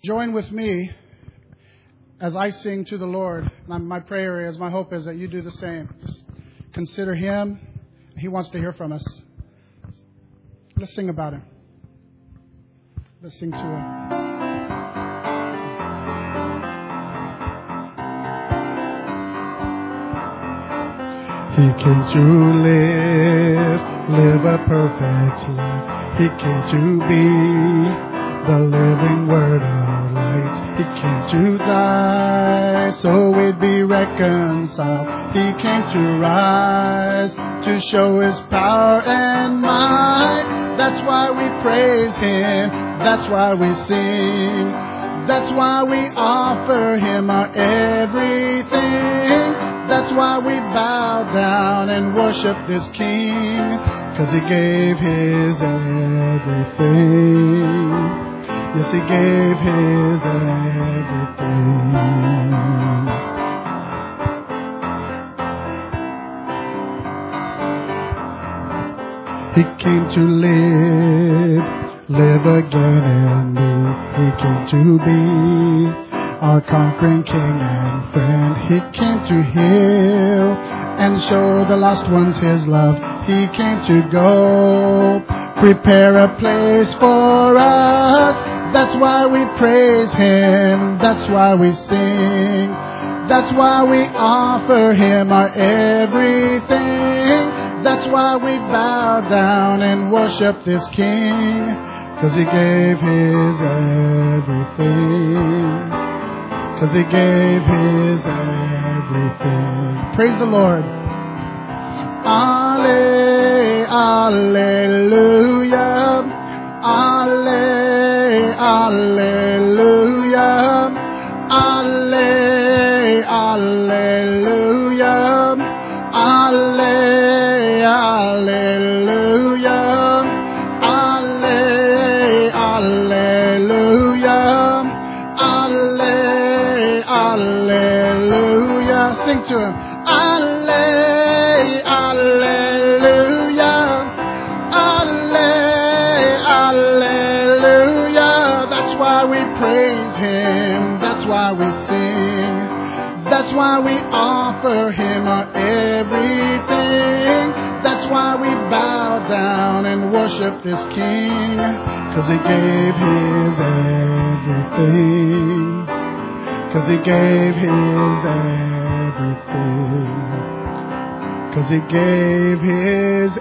join with me as I sing to the Lord. My prayer is, my hope is that you do the same. Just consider Him. He wants to hear from us. Let's sing about Him. Let's sing to Him. He came to live a perfect life. He came to be the living Word of light. He came to die so we'd be reconciled. He came to rise to show His power and might. That's why we praise Him. That's why we sing. That's why we offer Him our everything. That's why we bow down and worship this King, 'cause He gave His everything. Yes, He gave His everything. He came to live again in me. He came to be our conquering King and friend. He came to heal and show the lost ones His love. He came to go prepare a place for us. That's why we praise Him. That's why we sing. That's why we offer Him our everything. That's why we bow down and worship this King, 'cause He gave His everything. 'Cause He gave His everything. Praise the Lord. Alleluia. Alleluia. Alleluia. Alleluia. Alleluia. Alleluia. Sing to Him. Alleluia. Alleluia. That's why we praise Him. That's why we sing. That's why we offer Him our everything. That's why we bow down and worship this King, 'cause He gave His everything. 'Cause He gave His everything. 'Cause He gave His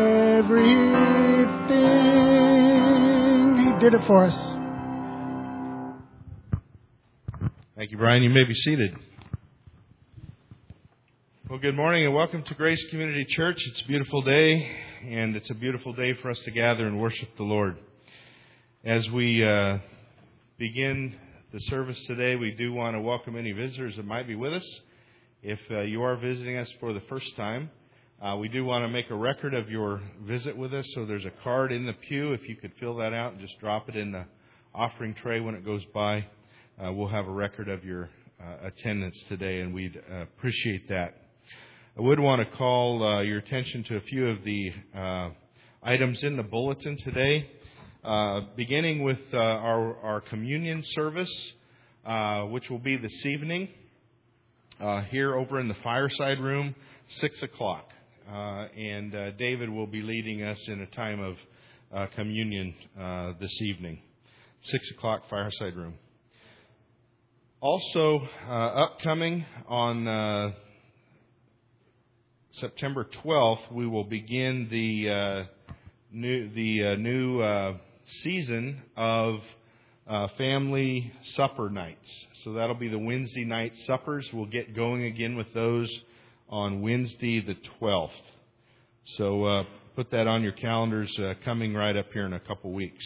everything. He did it for us. Thank you, Brian. You may be seated. Well, good morning and welcome to Grace Community Church. It's a beautiful day, and it's a beautiful day for us to gather and worship the Lord. As we begin the service today, we do want to welcome any visitors that might be with us. If you are visiting us for the first time, we do want to make a record of your visit with us. So there's a card in the pew. If you could fill that out and just drop it in the offering tray when it goes by, we'll have a record of your attendance today, and we'd appreciate that. I would want to call your attention to a few of the items in the bulletin today. Beginning with our communion service, which will be this evening here over in the fireside room, 6 o'clock. And David will be leading us in a time of communion this evening. 6 o'clock fireside room. Also upcoming on September 12th, we will begin the new season of family supper nights. So that'll be the Wednesday night suppers. We'll get going again with those on Wednesday the 12th. So put that on your calendars, coming right up here in a couple weeks.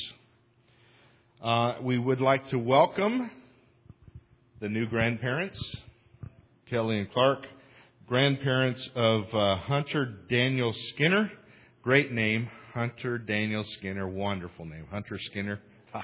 We would like to welcome the new grandparents, Kelly and Clark, grandparents of Hunter Daniel Skinner. Great name, Hunter Daniel Skinner. Wonderful name, Hunter Skinner.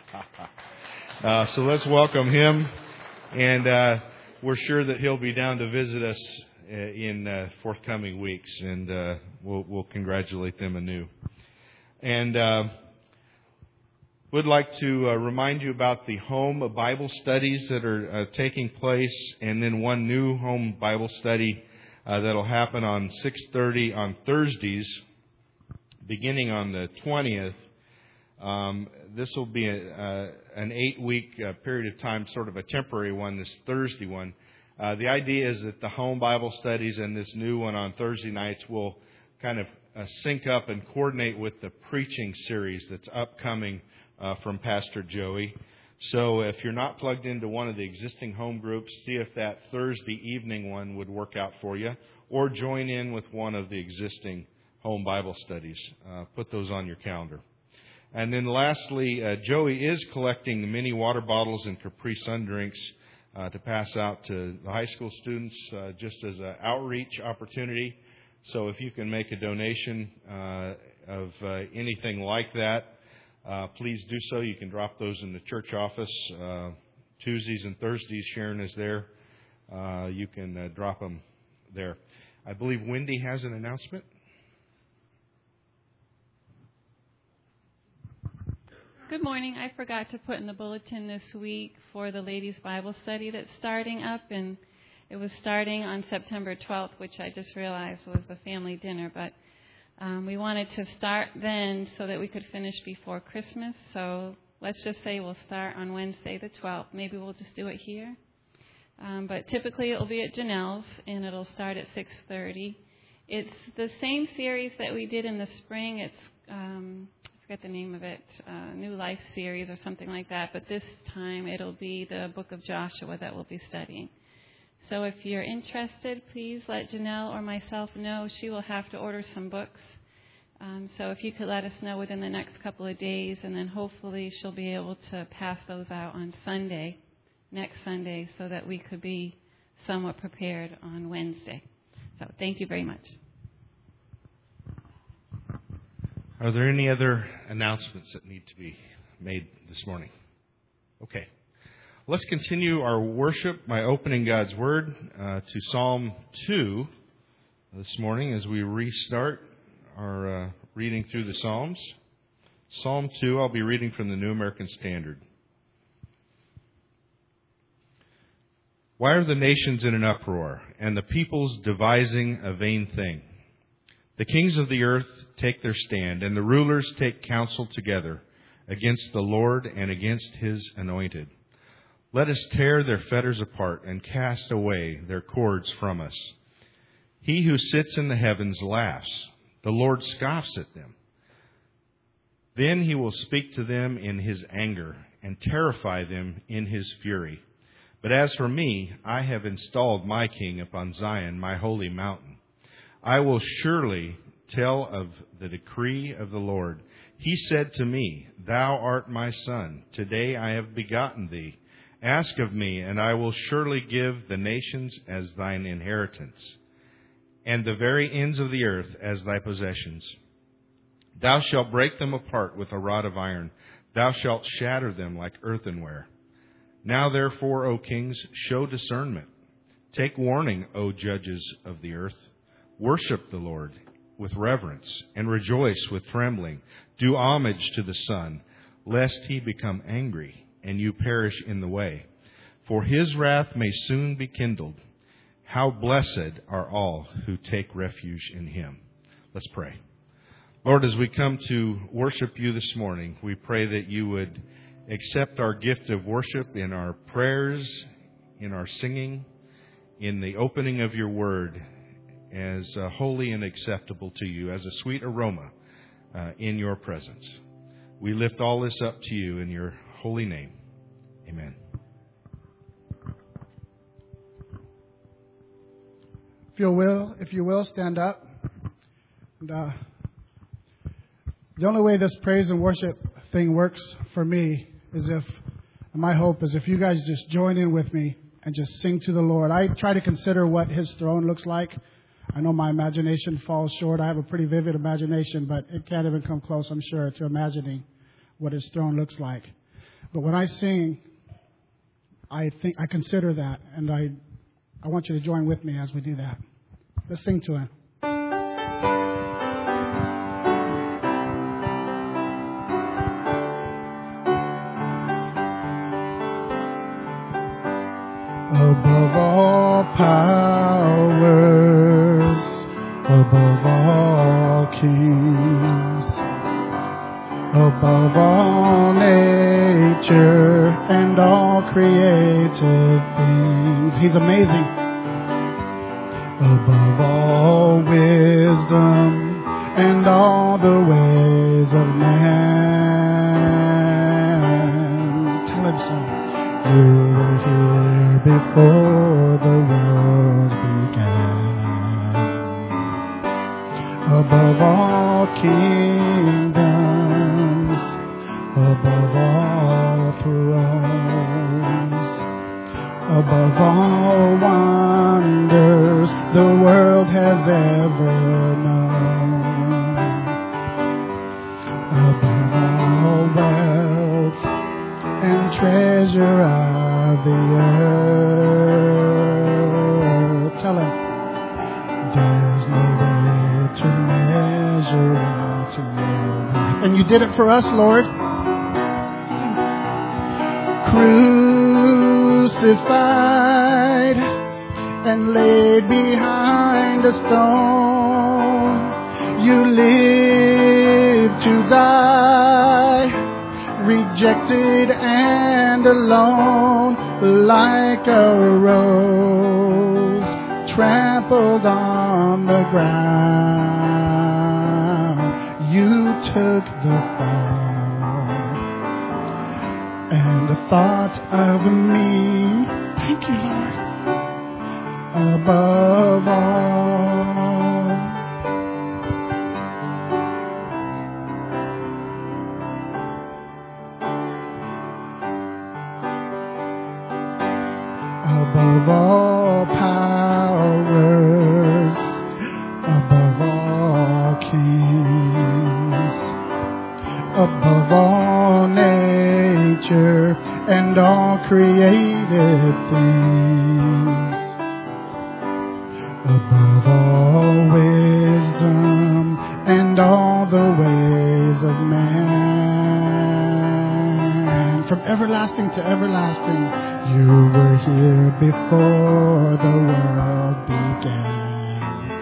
So let's welcome him. And we're sure that he'll be down to visit us in forthcoming weeks. And we'll congratulate them anew. And Would like to remind you about the home Bible studies that are taking place, and then one new home Bible study that'll happen on 6:30 on Thursdays, beginning on the 20th. This will be an 8-week period of time, sort of a temporary one, this Thursday one. The idea is that the home Bible studies and this new one on Thursday nights will kind of sync up and coordinate with the preaching series that's upcoming from Pastor Joey. So if you're not plugged into one of the existing home groups, see if that Thursday evening one would work out for you, or join in with one of the existing home Bible studies. Put those on your calendar. And then lastly, Joey is collecting the mini water bottles and Capri Sun drinks to pass out to the high school students just as an outreach opportunity. So if you can make a donation of anything like that, please do so. You can drop those in the church office. Tuesdays and Thursdays, Sharon is there. You can drop them there. I believe Wendy has an announcement. Good morning. I forgot to put in the bulletin this week for the ladies' Bible study that's starting up, and it was starting on September 12th, which I just realized was the family dinner, but we wanted to start then so that we could finish before Christmas. So let's just say we'll start on Wednesday the 12th. Maybe we'll just do it here. But typically it will be at Janelle's, and it'll start at 6:30. It's the same series that we did in the spring. It's, I forget the name of it, New Life series or something like that. But this time it'll be the book of Joshua that we'll be studying. So if you're interested, please let Janelle or myself know. She will have to order some books. So if you could let us know within the next couple of days, and then hopefully she'll be able to pass those out on Sunday, next Sunday, so that we could be somewhat prepared on Wednesday. So thank you very much. Are there any other announcements that need to be made this morning? Okay. Let's continue our worship by opening God's Word to Psalm 2 this morning as we restart our reading through the Psalms. Psalm 2, I'll be reading from the New American Standard. Why are the nations in an uproar, and the peoples devising a vain thing? The kings of the earth take their stand, and the rulers take counsel together against the Lord and against His anointed. Let us tear their fetters apart and cast away their cords from us. He who sits in the heavens laughs. The Lord scoffs at them. Then He will speak to them in His anger and terrify them in His fury. But as for me, I have installed my king upon Zion, my holy mountain. I will surely tell of the decree of the Lord. He said to me, Thou art my son. Today I have begotten thee. Ask of me, and I will surely give the nations as thine inheritance, and the very ends of the earth as thy possessions. Thou shalt break them apart with a rod of iron. Thou shalt shatter them like earthenware. Now therefore, O kings, show discernment. Take warning, O judges of the earth. Worship the Lord with reverence, and rejoice with trembling. Do homage to the Son, lest He become angry and you perish in the way. For His wrath may soon be kindled. How blessed are all who take refuge in Him. Let's pray. Lord, as we come to worship You this morning, we pray that You would accept our gift of worship in our prayers, in our singing, in the opening of Your Word, as holy and acceptable to You, as a sweet aroma in Your presence. We lift all this up to You in Your holy name. Amen. If you will, stand up. And, the only way this praise and worship thing works for me is my hope is if you guys just join in with me and just sing to the Lord. I try to consider what His throne looks like. I know my imagination falls short. I have a pretty vivid imagination, but it can't even come close, I'm sure, to imagining what His throne looks like. But when I sing, I consider that, and I want you to join with me as we do that. Let's sing to Him. above all powers, above all kings, above all nature and all created things. He's amazing. Above all wisdom and all the ways of man. Tell him so. You were here before the world began. Above all kingdoms, above all thrones, above all wonders the world has ever known, above all wealth and treasure of the earth. Tell him, there's no way to measure out your worth. And you did it for us, Lord. Crucified and laid behind a stone, you lived to die, rejected and alone, like a rose trampled on the ground. You took the fall and the thought of me. Thank you, Lord. Above all, above all powers, above all kings, above all nature and all created things, above all wisdom and all the ways of man. From everlasting to everlasting, you were here before the world began.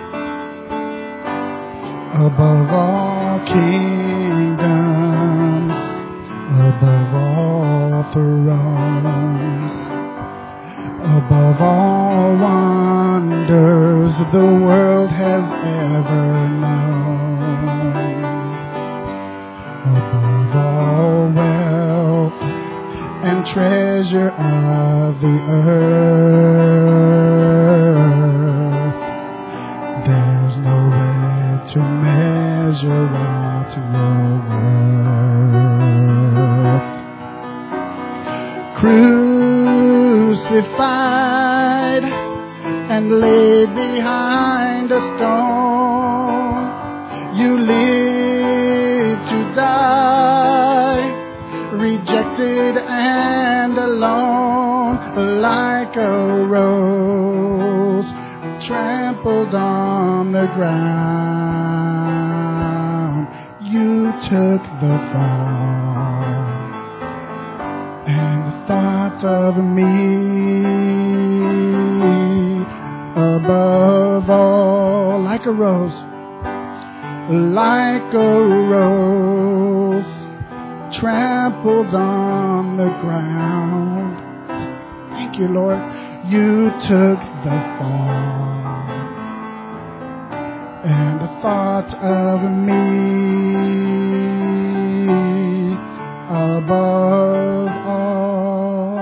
Above all kingdoms, above all thrones, above all wonders the world has ever known, above all wealth and treasure of the earth, there's no way to measure out your worth. Crucified and laid behind a stone, you lived to die, rejected and alone, like a rose trampled on the ground. You took the fall and the thought of me. Above all, like a rose, like a rose trampled on the ground. Thank you, Lord. You took the fall and the thought of me above all.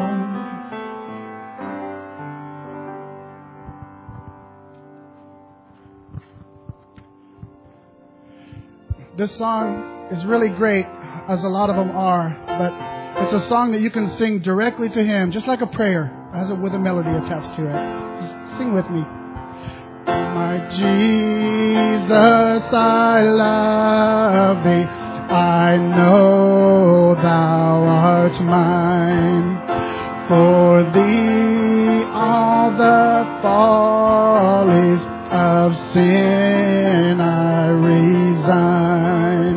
This song is really great, as a lot of them are, but it's a song that you can sing directly to Him, just like a prayer, with a melody attached to it. Just sing with me. My Jesus, I love Thee. I know Thou art mine. For Thee all the follies of sin I resign.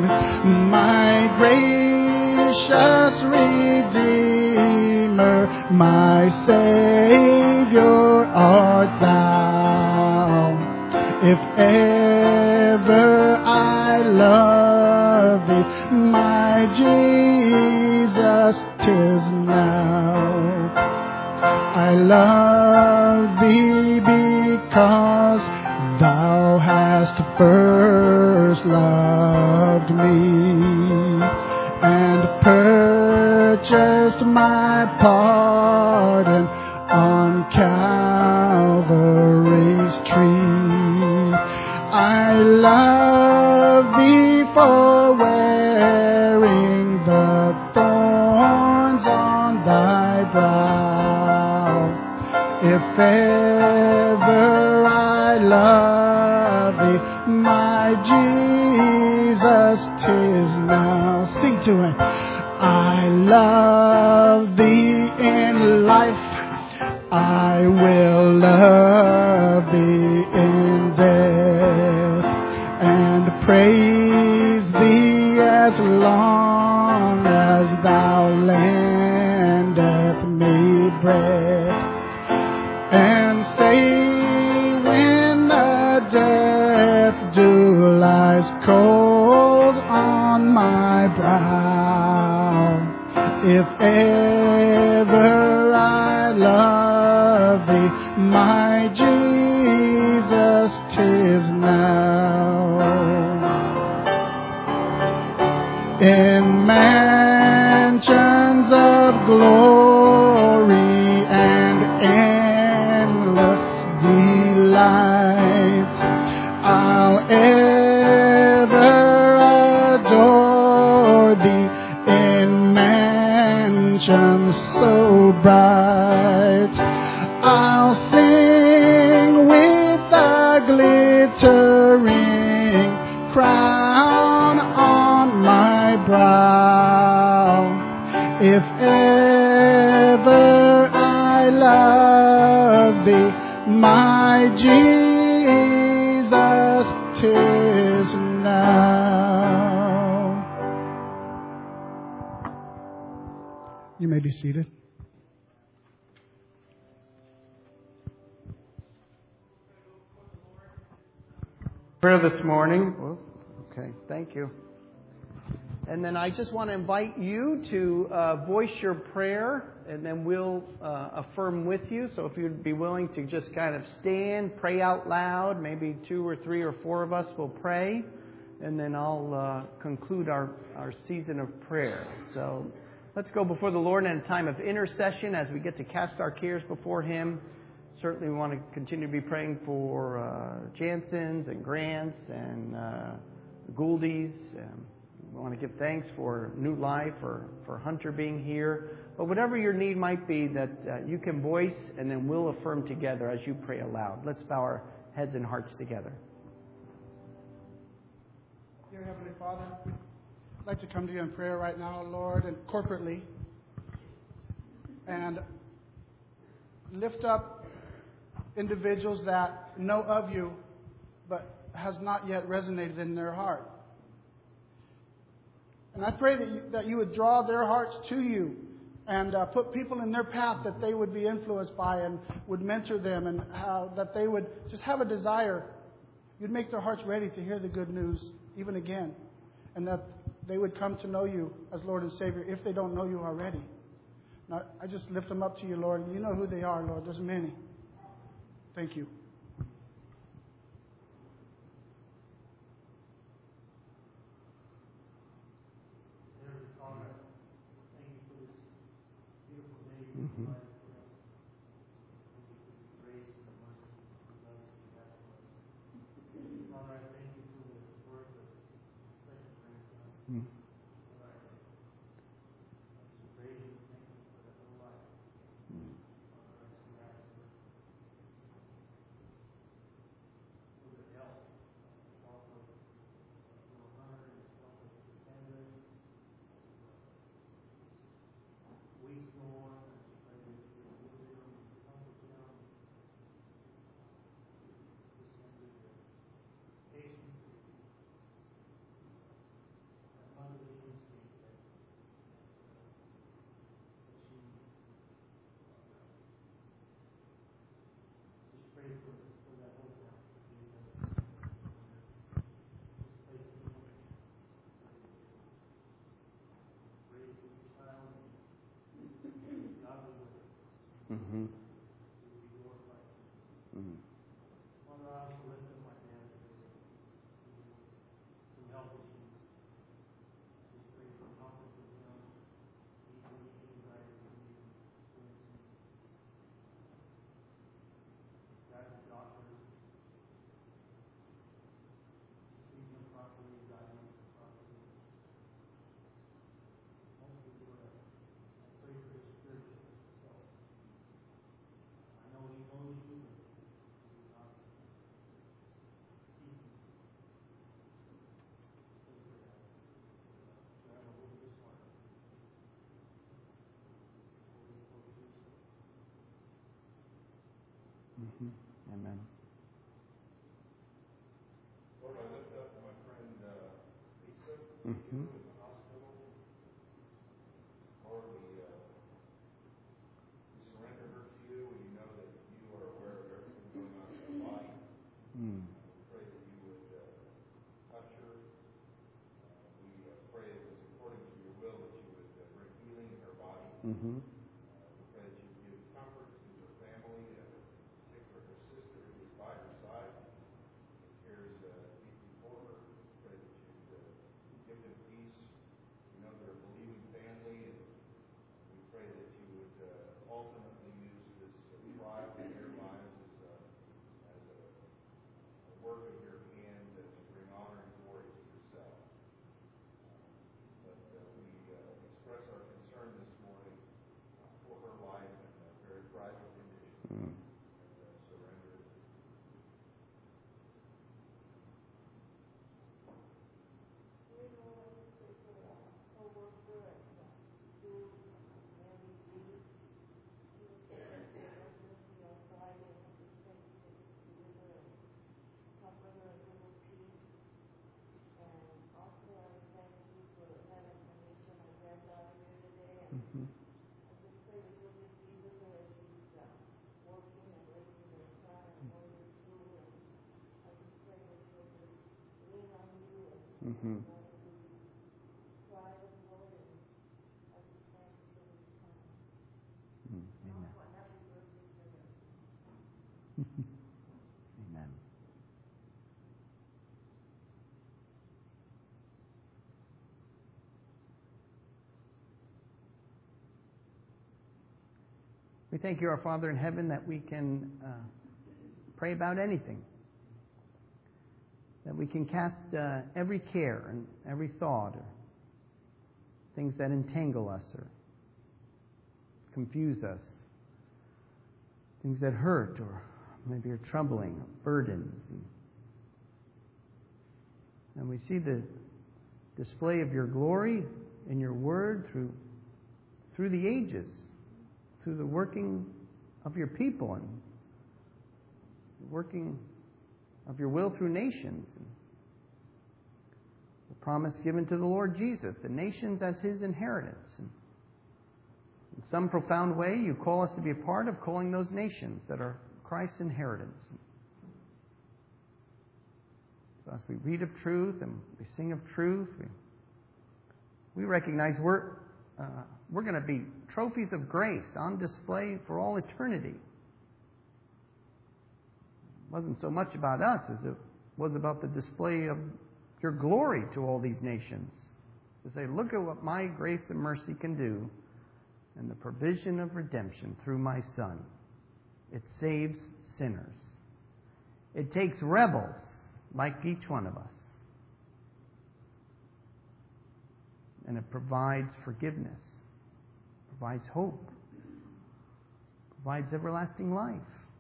My gracious Redeemer, my my Savior art thou. If ever I love thee, my Jesus, 'tis now. I love thee because thou hast first loved me and purchased my pardon on Calvary's tree. I love thee for wearing the thorns on thy brow. If ever I love thee, my Jesus, 'tis now. Sing to him. I love thee in life, I will love thee in death, and praise thee as long as thou lendeth me breath, and say when the death dew lies cold on my brow, if ever I love thee, my Jesus, 'tis now. In mansions of glory and endless delight, I'll ever adore thee in mansions so bright. I'll sing with a glittering crown on my brow. If ever I love thee, my Jesus, 'tis now. You may be seated. Prayer this morning. Okay, thank you. And then I just want to invite you to voice your prayer, and then we'll affirm with you. So if you'd be willing to just kind of stand, pray out loud, maybe 2 or 3 or 4 of us will pray, and then I'll conclude our season of prayer. So let's go before the Lord in a time of intercession as we get to cast our cares before Him. Certainly we want to continue to be praying for Jansons and Grants and Gouldies. We want to give thanks for new life, for Hunter being here. But whatever your need might be that you can voice, and then we'll affirm together as you pray aloud. Let's bow our heads and hearts together. Dear Heavenly Father, I'd like to come to you in prayer right now, Lord, and corporately, and lift up individuals that know of you, but has not yet resonated in their heart. And I pray that you would draw their hearts to you and put people in their path that they would be influenced by and would mentor them, and that they would just have a desire. You'd make their hearts ready to hear the good news even again, and that they would come to know you as Lord and Savior if they don't know you already. Now, I just lift them up to you, Lord. You know who they are, Lord. There's many. Thank you. Mm-hmm. Mm-hmm. Mm-hmm. Amen. Lord, I lift up my friend Lisa Mm-hmm. in the hospital. Lord, we surrender her to you. We know that you are aware of everything going on in her body. Mm. We pray that you would touch her. We pray it was according to your will that you would bring healing in her body. Mm-hmm. We pray that you would give comfort to her family, particularly her sister who is by her side. Cares deeply for her. Pray that you give them peace. We know they're a believing family, and we pray that you would ultimately use this trial in their lives as a work of your hand to bring honor and glory to yourself. But we express our concern this morning for her life and a very fragile condition. Mm. And surrender it. Mm-hmm. Mm-hmm. Amen. Amen. We thank you, our Father in heaven, that we can pray about anything. That we can cast every care and every thought or things that entangle us or confuse us, things that hurt or maybe are troubling, burdens. And we see the display of your glory in your word through the ages, through the working of your people and the working of your will through nations. And the promise given to the Lord Jesus, the nations as his inheritance. And in some profound way, you call us to be a part of calling those nations that are Christ's inheritance. So as we read of truth and we sing of truth, we recognize we're going to be trophies of grace on display for all eternity. It wasn't so much about us as it was about the display of your glory to all these nations. To say, look at what my grace and mercy can do and the provision of redemption through my Son. It saves sinners. It takes rebels like each one of us. And it provides forgiveness, provides hope, provides everlasting life,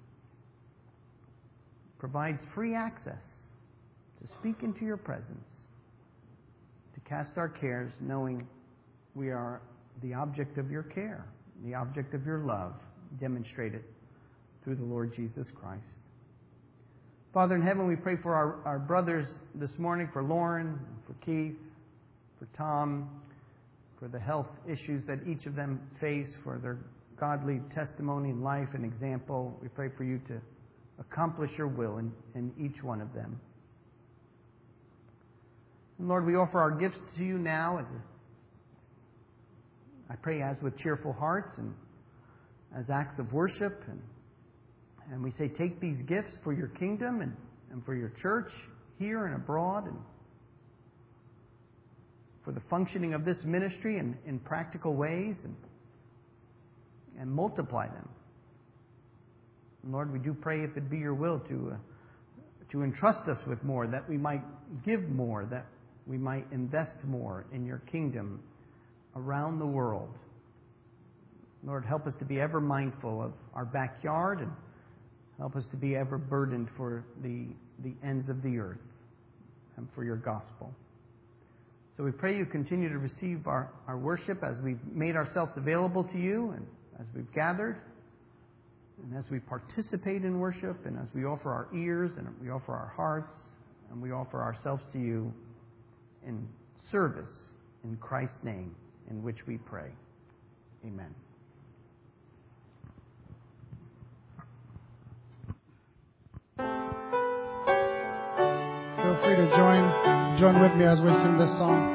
provides free access to speak into your presence, to cast our cares knowing we are the object of your care, the object of your love, demonstrated through the Lord Jesus Christ. Father in heaven, we pray for our brothers this morning, for Lauren, for Keith, for Tom, for the health issues that each of them face, for their godly testimony and life and example. We pray for you to accomplish your will in each one of them. And Lord, we offer our gifts to you now I pray as with cheerful hearts and as acts of worship. And we say, take these gifts for your kingdom and for your church here and abroad, and for the functioning of this ministry in practical ways, and multiply them. And Lord, we do pray, if it be your will, to entrust us with more, that we might give more, that we might invest more in your kingdom around the world. Lord, help us to be ever mindful of our backyard, and help us to be ever burdened for the ends of the earth and for your gospel. So we pray you continue to receive our worship as we've made ourselves available to you, and as we've gathered, and as we participate in worship, and as we offer our ears, and we offer our hearts, and we offer ourselves to you in service in Christ's name, in which we pray. Amen. Feel free to join with me as we sing this song.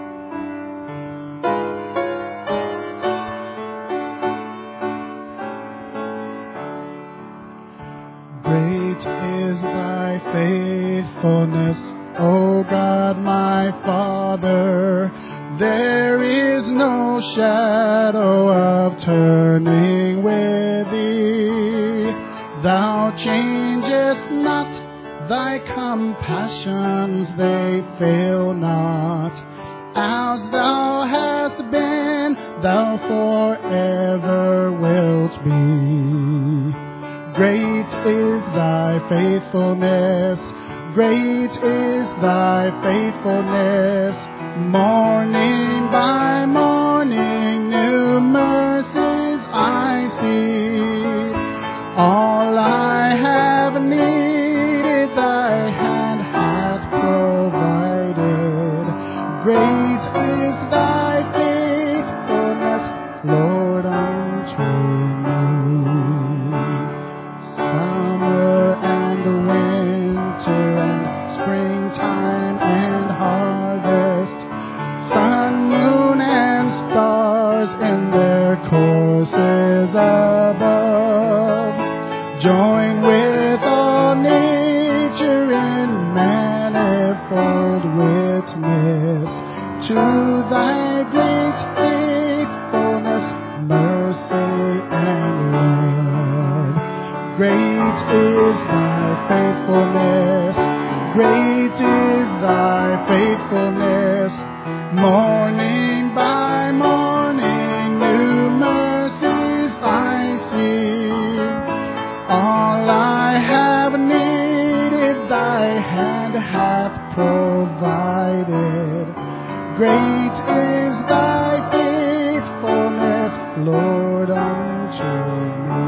Great is thy faithfulness, O God my Father. There is no shadow of turning with thee. Thou changest not, thy compassions, they fail not. As thou hast been, thou forever wilt be. Great is thy faithfulness, great is thy faithfulness. Morning by morning, new mercies I see. All I have needed, thy hand hath provided. Great is thy faithfulness, Lord, unto me. Summer and winter and springtime and harvest, sun, moon, and stars in their courses above, join with all nature in manifold witness to thy great faithfulness, mercy, and love. Great is thy faithfulness, great is thy faithfulness. Morning by morning, new mercies I see. All I have needed, thy hand hath provided. Great is thy faithfulness, Lord, unto me.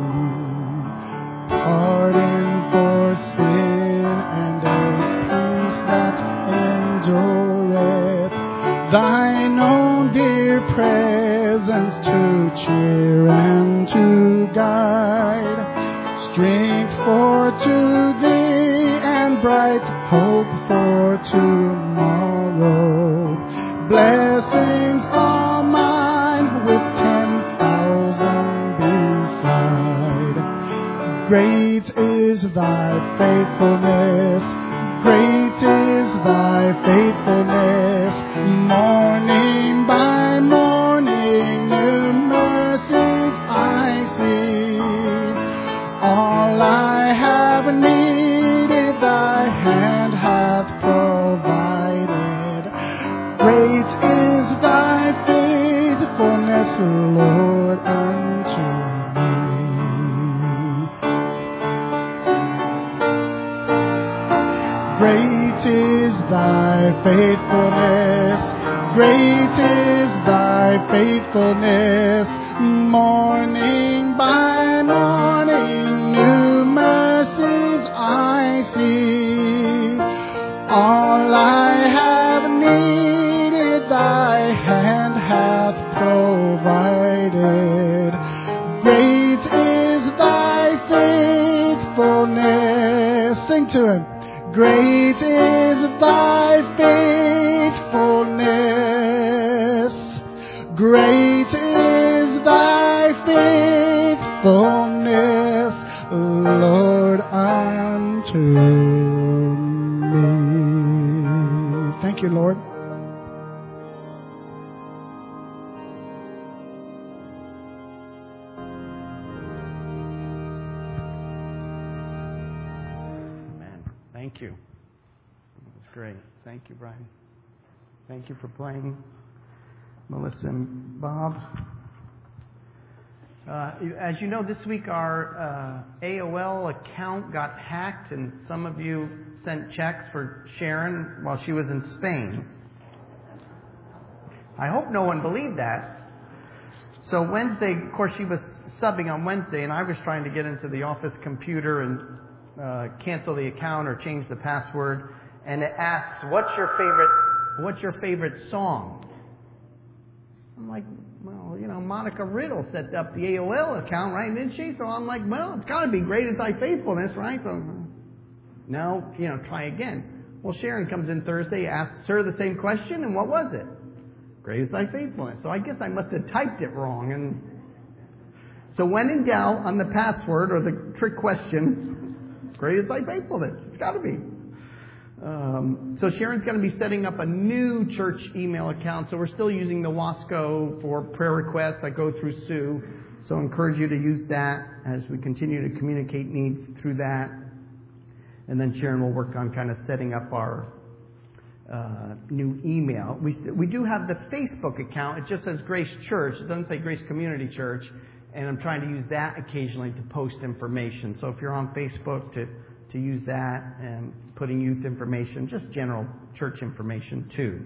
Pardon for sin and a peace that endureth, thine own dear presence to cheer and to guide, strength for today and bright hope for tomorrow. Blessings all mine with 10,000 beside. Great is thy faithfulness, great is thy faithfulness. Morning by morning, new mercies I see. All I have needed, thy hand hath provided. Great is thy faithfulness, Lord, unto me. Great is thy faithfulness, great is thy faithfulness. Morning by morning, new mercies I see. All I have needed, thy hand hath provided. Great is thy faithfulness. sing to Him. Great is thy faithfulness. Great is thy faithfulness, Lord, unto me. Thank you, Lord. Amen. Thank you. That's great. Thank you, Brian. Thank you for playing, Melissa and Bob. As you know, this week our AOL account got hacked, and some of you sent checks for Sharon while she was in Spain. I hope no one believed that. So Wednesday, of course, she was subbing on Wednesday, and I was trying to get into the office computer and cancel the account or change the password. And it asks, "What's your favorite song?" I'm like, well, you know, Monica Riddle set up the AOL account, right? Didn't she? So I'm like, well, it's got to be Great is Thy Faithfulness, right? So, no, you know, try again. Well, Sharon comes in Thursday, asks her the same question, and what was it? Great is Thy Faithfulness. So I guess I must have typed it wrong. And so when in doubt on the password or the trick question, Great is Thy Faithfulness. It's got to be. So Sharon's going to be setting up a new church email account. So we're still using the Wasco for prayer requests that go through Sue. So I encourage you to use that as we continue to communicate needs through that. And then Sharon will work on kind of setting up our new email. We do have the Facebook account. It just says Grace Church. It doesn't say Grace Community Church. And I'm trying to use that occasionally to post information. So if you're on Facebook, to use that and putting youth information, just general church information too.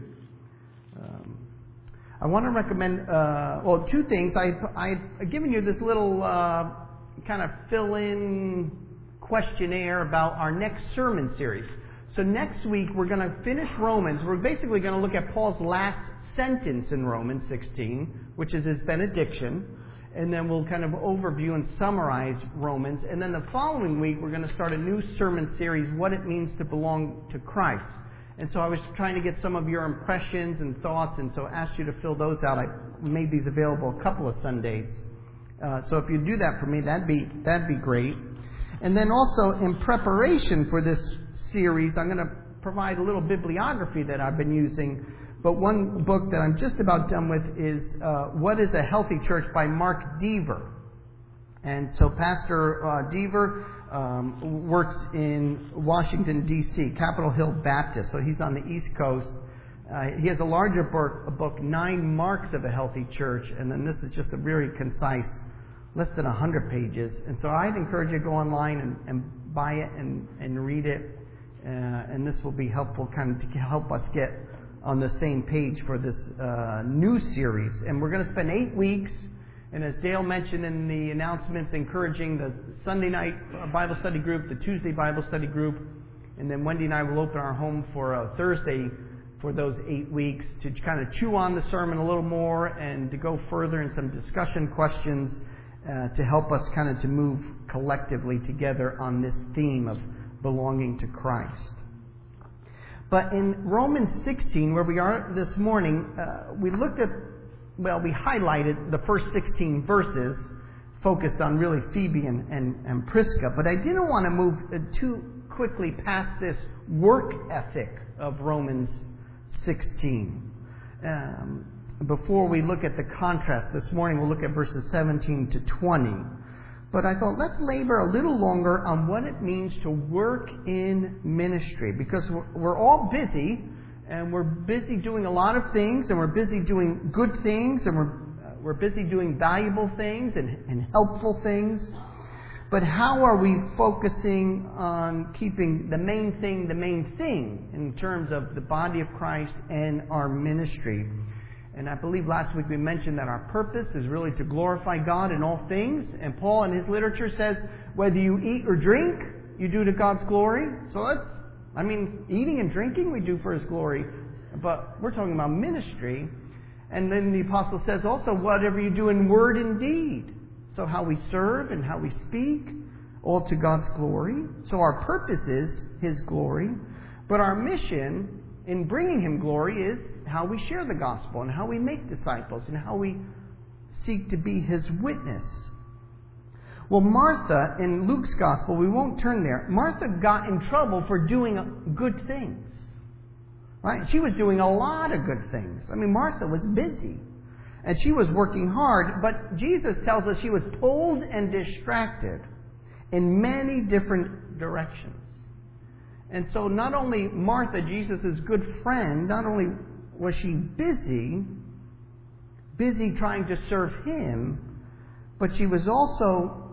I want to recommend, two things. I've given you this little kind of fill-in questionnaire about our next sermon series. So next week we're going to finish Romans. We're basically going to look at Paul's last sentence in Romans 16, which is his benediction. And then we'll kind of overview and summarize Romans. And then the following week, we're going to start a new sermon series, What It Means to Belong to Christ. And so I was trying to get some of your impressions and thoughts, and so I asked you to fill those out. I made these available a couple of Sundays. So if you do that for me, that'd be great. And then also, in preparation for this series, I'm going to provide a little bibliography that I've been using. But one book that I'm just about done with is What is a Healthy Church by Mark Deaver. And so Pastor Deaver works in Washington, D.C., Capitol Hill Baptist. So he's on the East Coast. He has a larger book, 9 Marks of a Healthy Church. And then this is just a very concise, less than 100 pages. And so I'd encourage you to go online and buy it and read it. And this will be helpful kind of to help us get on the same page for this new series. And we're going to spend 8 weeks, and as Dale mentioned in the announcements, encouraging the Sunday night Bible study group, the Tuesday Bible study group, and then Wendy and I will open our home for a Thursday for those 8 weeks to kind of chew on the sermon a little more and to go further in some discussion questions to help us kind of to move collectively together on this theme of belonging to Christ. But in Romans 16, where we are this morning, we highlighted the first 16 verses, focused on really Phoebe and Prisca. But I didn't want to move too quickly past this work ethic of Romans 16. Before we look at the contrast this morning, we'll look at verses 17 to 20. But I thought, let's labor a little longer on what it means to work in ministry. Because we're all busy, and we're busy doing a lot of things, and we're busy doing good things, and we're busy doing valuable things and helpful things. But how are we focusing on keeping the main thing in terms of the body of Christ and our ministry? And I believe last week we mentioned that our purpose is really to glorify God in all things. And Paul in his literature says, whether you eat or drink, you do to God's glory. So eating and drinking we do for His glory. But we're talking about ministry. And then the apostle says also, whatever you do in word and deed. So how we serve and how we speak, all to God's glory. So our purpose is His glory, but our mission in bringing Him glory is how we share the gospel and how we make disciples and how we seek to be His witness. Well, Martha, in Luke's gospel, we won't turn there. Martha got in trouble for doing good things. Right? She was doing a lot of good things. I mean, Martha was busy. And she was working hard. But Jesus tells us she was pulled and distracted in many different directions. And so not only Martha, Jesus' good friend, not only was she busy trying to serve Him, but she was also,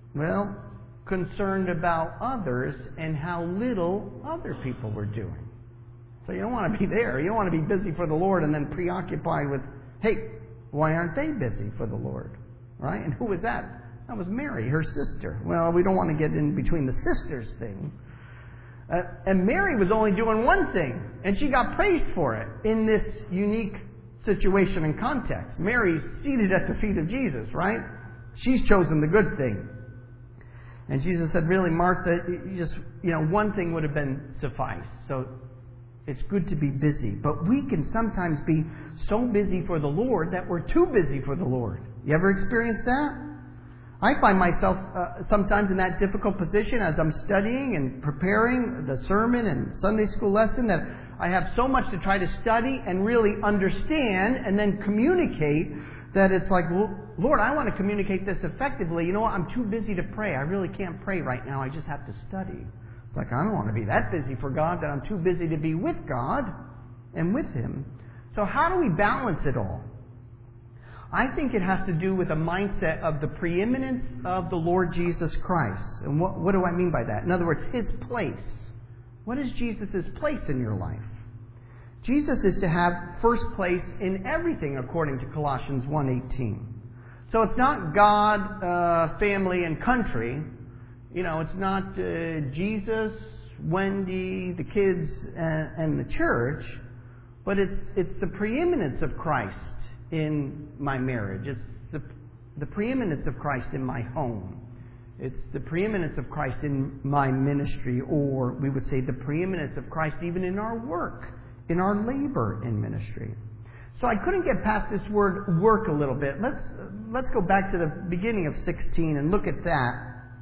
concerned about others and how little other people were doing. So you don't want to be there. You don't want to be busy for the Lord and then preoccupied with, hey, why aren't they busy for the Lord? Right? And who was that? That was Mary, her sister. Well, we don't want to get in between the sisters thing. And Mary was only doing one thing, and she got praised for it in this unique situation and context. Mary's seated at the feet of Jesus, right? She's chosen the good thing. And Jesus said, really, Martha, one thing would have been suffice. So it's good to be busy. But we can sometimes be so busy for the Lord that we're too busy for the Lord. You ever experienced that? I find myself sometimes in that difficult position as I'm studying and preparing the sermon and Sunday school lesson, that I have so much to try to study and really understand and then communicate, that it's like, well, Lord, I want to communicate this effectively. You know what? I'm too busy to pray. I really can't pray right now. I just have to study. It's like, I don't want to be that busy for God, that I'm too busy to be with God and with Him. So how do we balance it all? I think it has to do with a mindset of the preeminence of the Lord Jesus Christ. And what do I mean by that? In other words, His place. What is Jesus' place in your life? Jesus is to have first place in everything, according to Colossians 1:18. So it's not God, family, and country. It's not Jesus, Wendy, the kids, and the church. But it's the preeminence of Christ in my marriage. It's the preeminence of Christ in my home. It's the preeminence of Christ in my ministry, or we would say the preeminence of Christ even in our work, in our labor in ministry. So I couldn't get past this word work a little bit. Let's go back to the beginning of 16 and look at that.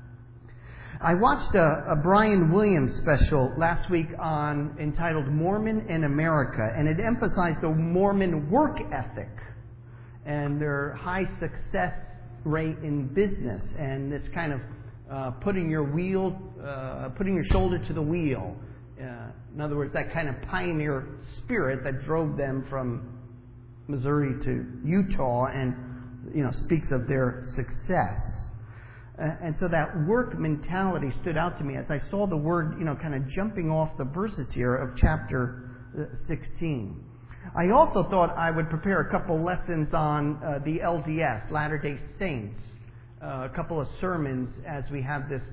I watched a Brian Williams special last week entitled Mormon in America, and it emphasized the Mormon work ethic and their high success rate in business, and this kind of putting your shoulder to the wheel. In other words, that kind of pioneer spirit that drove them from Missouri to Utah, and speaks of their success. And so that work mentality stood out to me as I saw the word, kind of jumping off the verses here of chapter 16. I also thought I would prepare a couple lessons on the LDS, Latter-day Saints, a couple of sermons as we have this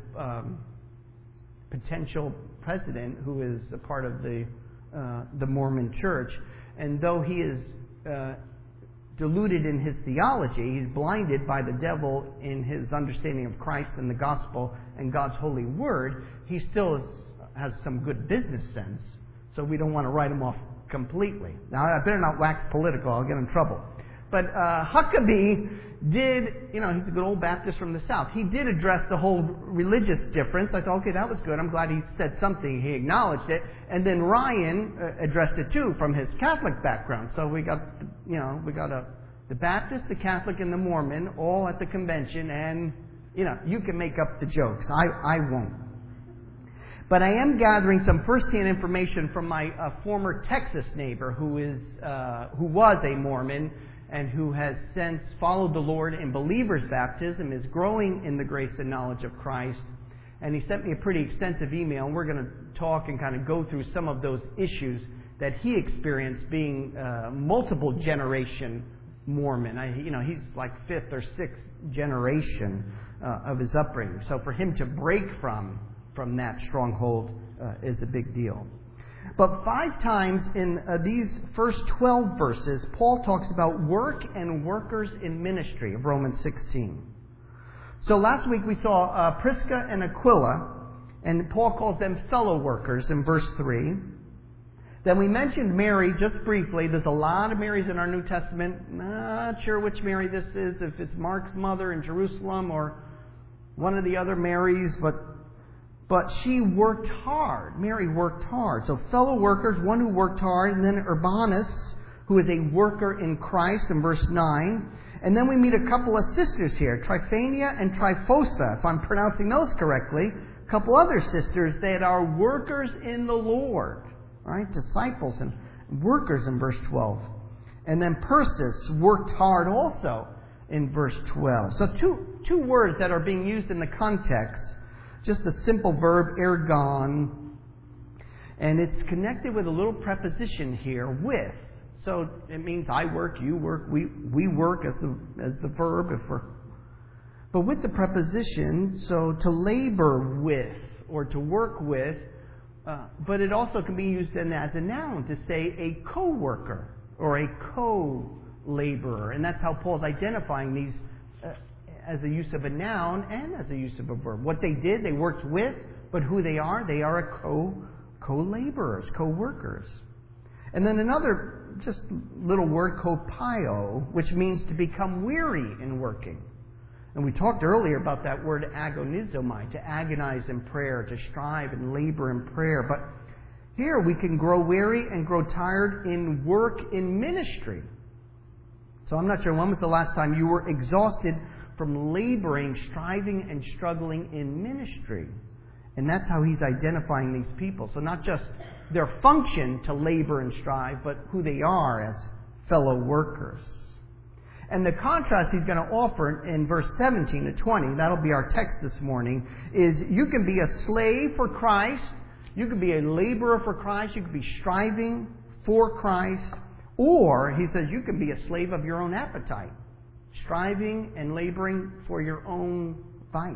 potential president who is a part of the Mormon Church. And though he is deluded in his theology, he's blinded by the devil in his understanding of Christ and the gospel and God's holy word, he still has some good business sense. So we don't want to write him off completely. Now, I better not wax political. I'll get in trouble. But Huckabee did, he's a good old Baptist from the South. He did address the whole religious difference. I thought, okay, that was good. I'm glad he said something. He acknowledged it. And then Ryan addressed it too from his Catholic background. So we got, the Baptist, the Catholic, and the Mormon all at the convention. And, you can make up the jokes. I won't. But I am gathering some first-hand information from my former Texas neighbor who was a Mormon and who has since followed the Lord in believer's baptism, is growing in the grace and knowledge of Christ. And he sent me a pretty extensive email, and we're going to talk and kind of go through some of those issues that he experienced being multiple generation Mormon. He's like fifth or sixth generation of his upbringing. So for him to break from that stronghold is a big deal. But 5 times in these first 12 verses, Paul talks about work and workers in ministry of Romans 16. So last week we saw Prisca and Aquila, and Paul calls them fellow workers in verse 3. Then we mentioned Mary just briefly. There's a lot of Marys in our New Testament. Not sure which Mary this is, if it's Mark's mother in Jerusalem or one of the other Marys, but she worked hard. Mary worked hard. So fellow workers, one who worked hard, and then Urbanus, who is a worker in Christ in verse 9. And then we meet a couple of sisters here, Tryphania and Tryphosa, if I'm pronouncing those correctly. A couple other sisters that are workers in the Lord. Right? Disciples and workers in verse 12. And then Persis worked hard also in verse 12. So two words that are being used in the context. Just the simple verb ergon. And it's connected with a little preposition here, with. So it means I work, you work, we work as the verb. But with the preposition, so to labor with or to work with. But it also can be used then as a noun to say a co-worker or a co-laborer. And that's how Paul's identifying these as a use of a noun and as a use of a verb. What they did, they worked with, but who they are a co-laborers, co-workers. And then another just little word, kopio, which means to become weary in working. And we talked earlier about that word agonizomai, to agonize in prayer, to strive and labor in prayer. But here we can grow weary and grow tired in work in ministry. So I'm not sure when was the last time you were exhausted from laboring, striving, and struggling in ministry. And that's how he's identifying these people. So not just their function to labor and strive, but who they are as fellow workers. And the contrast he's going to offer in verse 17 to 20, that'll be our text this morning, is you can be a slave for Christ, you can be a laborer for Christ, you can be striving for Christ, or, he says, you can be a slave of your own appetite, striving and laboring for your own vice.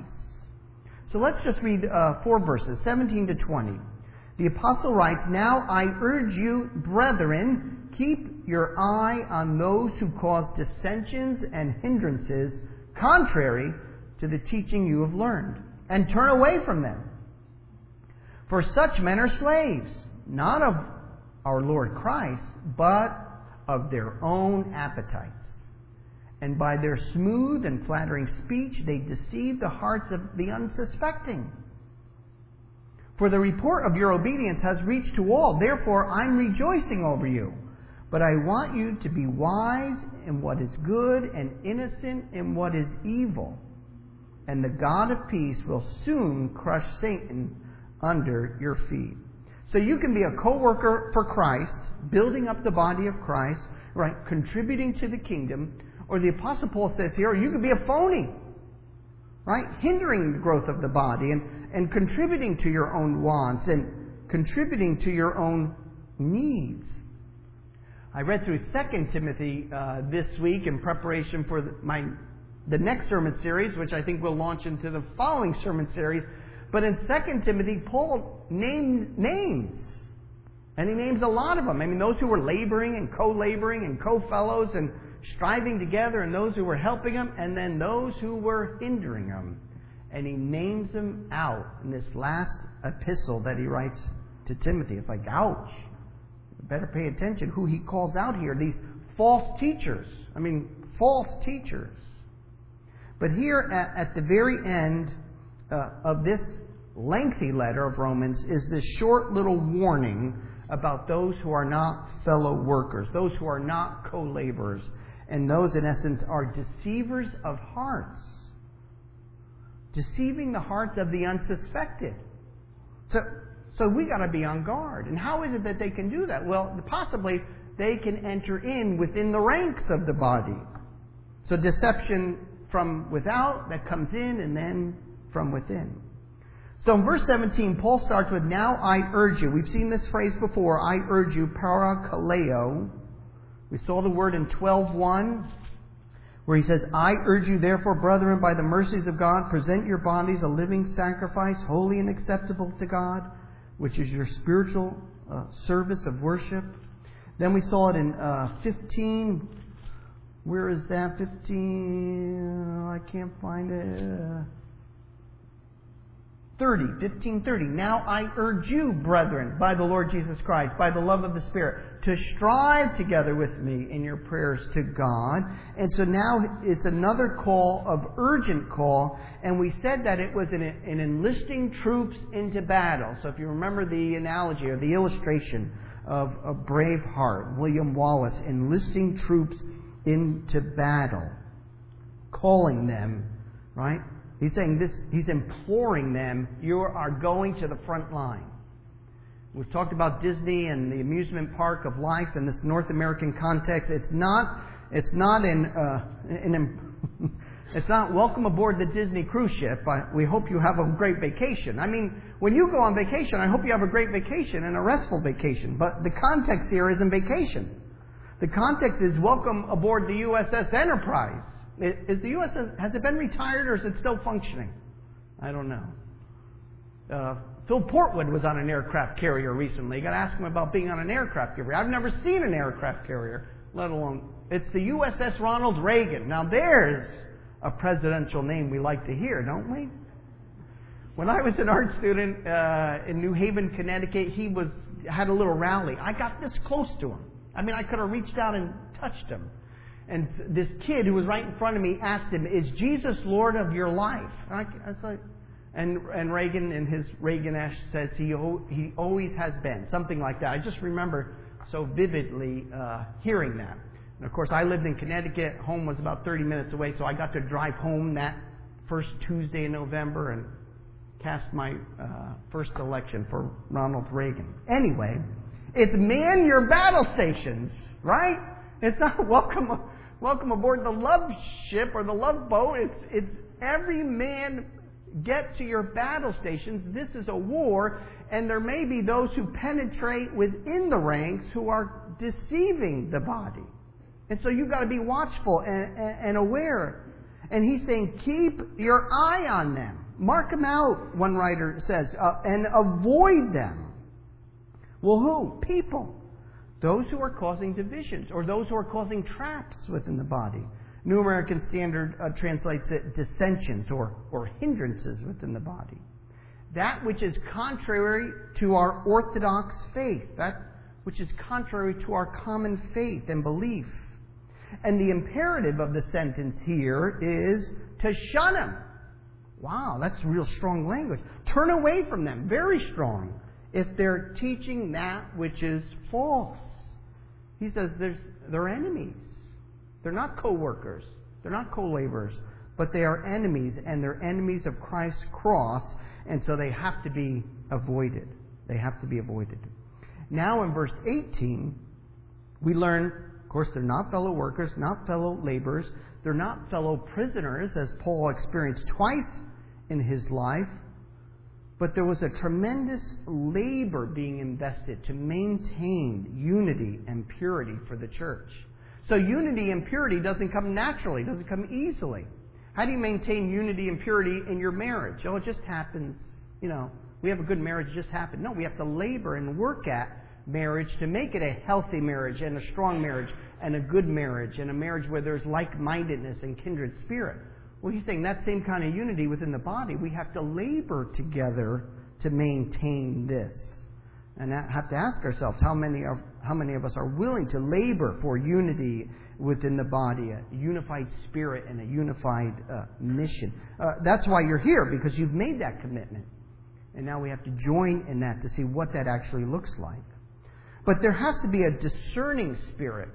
So let's just read 4 verses, 17 to 20. The apostle writes, "Now I urge you, brethren, keep your eye on those who cause dissensions and hindrances contrary to the teaching you have learned, and turn away from them. For such men are slaves, not of our Lord Christ, but of their own appetites. And by their smooth and flattering speech they deceive the hearts of the unsuspecting. For the report of your obedience has reached to all. Therefore I'm rejoicing over you. But I want you to be wise in what is good and innocent in what is evil. And the God of peace will soon crush Satan under your feet." So you can be a co-worker for Christ, building up the body of Christ, right, contributing to the kingdom. Or the Apostle Paul says here, you can be a phony, right, hindering the growth of the body and contributing to your own wants and contributing to your own needs. I read through 2 Timothy this week in preparation for the next sermon series, which I think will launch into the following sermon series. But in 2 Timothy, Paul names names. And he names a lot of them. I mean, those who were laboring and co-laboring and co-fellows and striving together, and those who were helping him, and then those who were hindering him. And he names them out in this last epistle that he writes to Timothy. It's like, ouch. You better pay attention who he calls out here. These false teachers. I mean, false teachers. But here at the very end of this lengthy letter of Romans is this short little warning about those who are not fellow workers, those who are not co-laborers, and those, in essence, are deceivers of hearts. Deceiving the hearts of the unsuspected. So we got to be on guard. And how is it that they can do that? Well, possibly they can enter in within the ranks of the body. So deception from without that comes in, and then from within. So in verse 17, Paul starts with, "Now I urge you." We've seen this phrase before, I urge you, parakaleo. We saw the word in 12:1, where he says, "I urge you, therefore, brethren, by the mercies of God, present your bodies a living sacrifice, holy and acceptable to God, which is your spiritual service of worship." Then we saw it in 15, Where is that? 15. I can't find it. 15:30. Now I urge you, brethren, by the Lord Jesus Christ, by the love of the Spirit, to strive together with me in your prayers to God. And so now it's another call of urgent call. And we said that it was an enlisting troops into battle. So if you remember the analogy or the illustration of Braveheart, William Wallace, enlisting troops into battle, calling them, right? He's saying this, he's imploring them, you are going to the front line. We've talked about Disney and the amusement park of life in this North American context. It's not welcome aboard the Disney cruise ship. We hope you have a great vacation. I mean, when you go on vacation, I hope you have a great vacation and a restful vacation. But the context here isn't vacation. The context is welcome aboard the USS Enterprise. Is the USS, has it been retired or is it still functioning? I don't know. Phil Portwood was on an aircraft carrier recently. You got to ask him about being on an aircraft carrier. I've never seen an aircraft carrier, let alone. It's the USS Ronald Reagan. Now there's a presidential name we like to hear, don't we? When I was an art student in New Haven, Connecticut, he had a little rally. I got this close to him. I mean, I could have reached out and touched him. And this kid who was right in front of me asked him, "Is Jesus Lord of your life?" And I was like, and Reagan in his Reaganesque says he always has been, something like that. I just remember so vividly hearing that. And of course, I lived in Connecticut. Home was about 30 minutes away, so I got to drive home that first Tuesday in November and cast my first election for Ronald Reagan. Anyway, it's man your battle stations, right? It's not welcome aboard the love ship or the love boat. It's every man get to your battle stations. This is a war, and there may be those who penetrate within the ranks who are deceiving the body. And so you've got to be watchful and aware. And he's saying, keep your eye on them. Mark them out, one writer says, and avoid them. Well, who? People. Those who are causing divisions or those who are causing traps within the body. New American Standard translates it dissensions or hindrances within the body. That which is contrary to our orthodox faith. That which is contrary to our common faith and belief. And the imperative of the sentence here is to shun them. Wow, that's real strong language. Turn away from them. Very strong. If they're teaching that which is false. He says they're enemies. They're not co-workers. They're not co-laborers. But they are enemies, and they're enemies of Christ's cross, and so they have to be avoided. They have to be avoided. Now in verse 18, we learn, of course, they're not fellow workers, not fellow laborers. They're not fellow prisoners, as Paul experienced twice in his life. But there was a tremendous labor being invested to maintain unity and purity for the church. So unity and purity doesn't come naturally, doesn't come easily. How do you maintain unity and purity in your marriage? Oh, it just happens. You know, we have a good marriage, it just happened. No, we have to labor and work at marriage to make it a healthy marriage and a strong marriage and a good marriage and a marriage where there's like-mindedness and kindred spirit. Well, he's saying that same kind of unity within the body, we have to labor together to maintain this. And have to ask ourselves how many of us are willing to labor for unity within the body, a unified spirit and a unified mission. That's why you're here, because you've made that commitment. And now we have to join in that to see what that actually looks like. But there has to be a discerning spirit.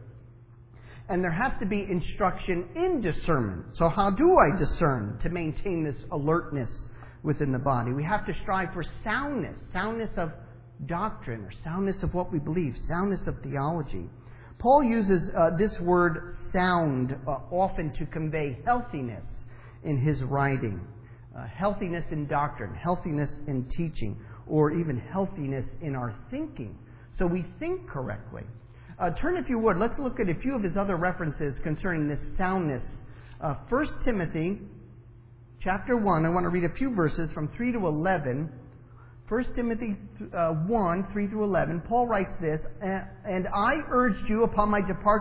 And there has to be instruction in discernment. So how do I discern to maintain this alertness within the body? We have to strive for soundness. Soundness of doctrine, or soundness of what we believe. Soundness of theology. Paul uses this word sound often to convey healthiness in his writing. Healthiness in doctrine, healthiness in teaching, or even healthiness in our thinking. So we think correctly. Turn, if you would, let's look at a few of his other references concerning this soundness. 1 Timothy chapter 1, I want to read a few verses from 3 to 11. 1 Timothy 1, 3 through 11, Paul writes this, "And I urged you upon my departure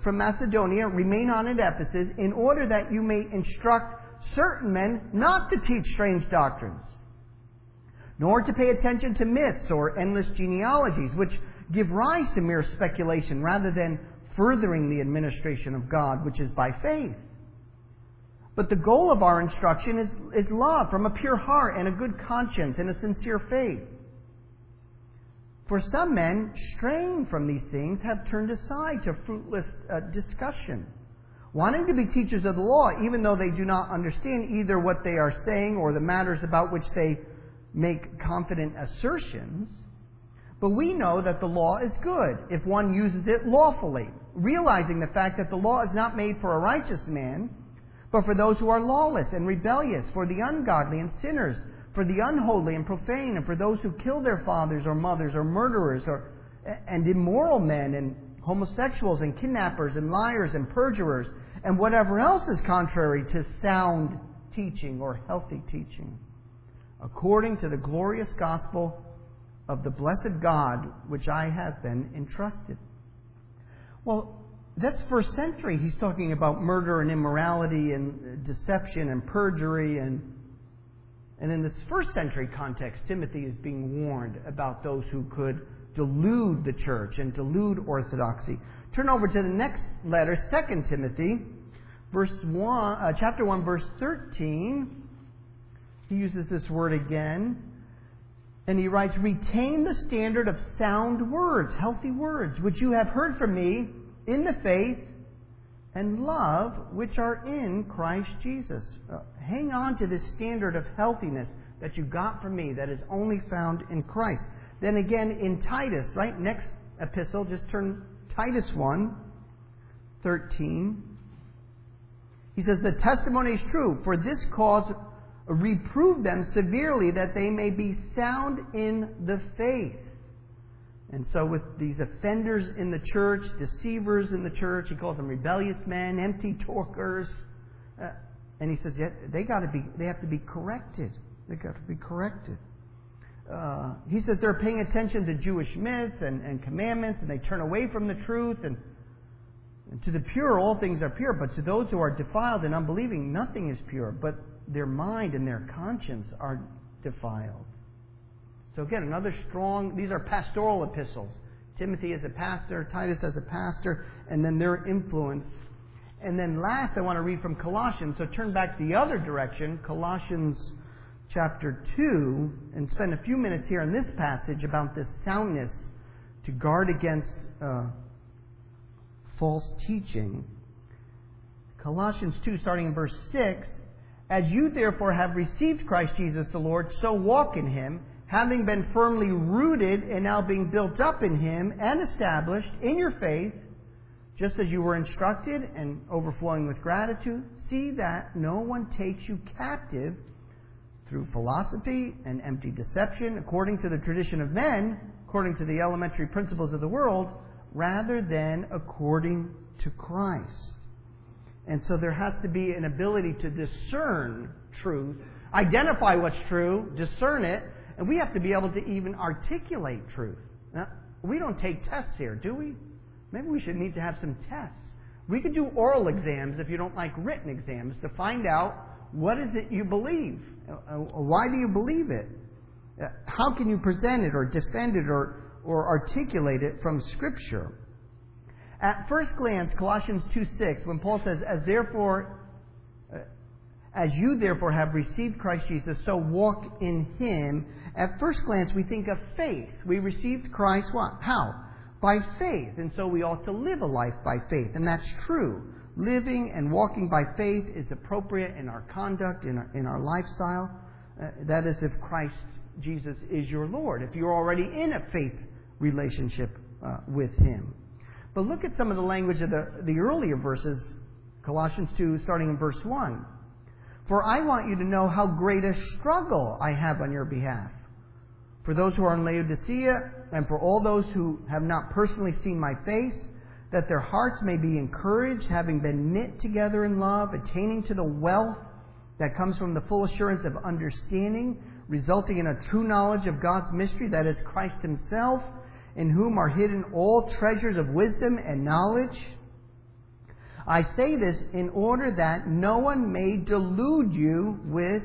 from Macedonia remain on at Ephesus, in order that you may instruct certain men not to teach strange doctrines, nor to pay attention to myths or endless genealogies, which give rise to mere speculation, rather than furthering the administration of God, which is by faith. But the goal of our instruction is love from a pure heart and a good conscience and a sincere faith. For some men, straying from these things, have turned aside to fruitless discussion, wanting to be teachers of the law, even though they do not understand either what they are saying or the matters about which they make confident assertions. But we know that the law is good if one uses it lawfully, realizing the fact that the law is not made for a righteous man, but for those who are lawless and rebellious, for the ungodly and sinners, for the unholy and profane, and for those who kill their fathers or mothers, or murderers, and immoral men, and homosexuals, and kidnappers, and liars, and perjurers, and whatever else is contrary to sound teaching or healthy teaching, according to the glorious gospel of the blessed God, which I have been entrusted. Well, that's first century. He's talking about murder and immorality and deception and perjury. And in this first century context, Timothy is being warned about those who could delude the church and delude orthodoxy. Turn over to the next letter, 2 Timothy, chapter 1, verse 13. He uses this word again. And he writes, retain the standard of sound words, healthy words, which you have heard from me in the faith and love which are in Christ Jesus. Hang on to this standard of healthiness that you got from me that is only found in Christ. Then again in Titus, right? Next epistle, just turn Titus 1:13. He says, the testimony is true. For this cause reprove them severely, that they may be sound in the faith. And so with these offenders in the church, deceivers in the church, he calls them rebellious men, empty talkers. And he says, they have to be corrected. They got to be corrected. He says they're paying attention to Jewish myths and commandments, and they turn away from the truth. And to the pure, all things are pure. But to those who are defiled and unbelieving, nothing is pure. But their mind and their conscience are defiled. So again, another strong, these are pastoral epistles. Timothy as a pastor, Titus as a pastor, and then their influence. And then last, I want to read from Colossians. So turn back the other direction, Colossians chapter 2, and spend a few minutes here in this passage about this soundness to guard against false teaching. Colossians 2, starting in verse 6, as you therefore have received Christ Jesus the Lord, so walk in Him, having been firmly rooted and now being built up in Him and established in your faith, just as you were instructed, and overflowing with gratitude. See that no one takes you captive through philosophy and empty deception, according to the tradition of men, according to the elementary principles of the world, rather than according to Christ. And so there has to be an ability to discern truth, identify what's true, discern it, and we have to be able to even articulate truth. Now, we don't take tests here, do we? Maybe we should need to have some tests. We could do oral exams if you don't like written exams to find out what is it you believe. Why do you believe it? How can you present it or defend it or articulate it from Scripture? At first glance, Colossians 2:6, when Paul says, as you therefore have received Christ Jesus, so walk in Him. At first glance, we think of faith. We received Christ, what? How? By faith. And so we ought to live a life by faith. And that's true. Living and walking by faith is appropriate in our conduct, in our lifestyle. That is if Christ Jesus is your Lord, if you're already in a faith relationship with Him. But look at some of the language of the earlier verses, Colossians 2, starting in verse 1. For I want you to know how great a struggle I have on your behalf. For those who are in Laodicea, and for all those who have not personally seen my face, that their hearts may be encouraged, having been knit together in love, attaining to the wealth that comes from the full assurance of understanding, resulting in a true knowledge of God's mystery, that is Christ Himself, in whom are hidden all treasures of wisdom and knowledge. I say this in order that no one may delude you with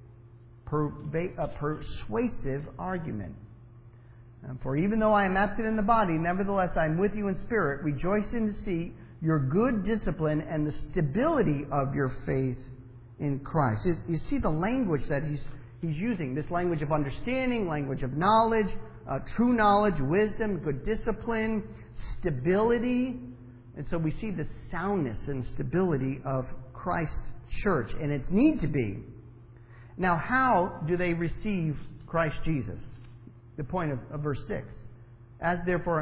a persuasive argument. For even though I am absent in the body, nevertheless I am with you in spirit, rejoicing to see your good discipline and the stability of your faith in Christ. You see the language that he's using, this language of understanding, language of knowledge, true knowledge, wisdom, good discipline, stability. And so we see the soundness and stability of Christ's church and its need to be. Now, how do they receive Christ Jesus? The point of verse 6. As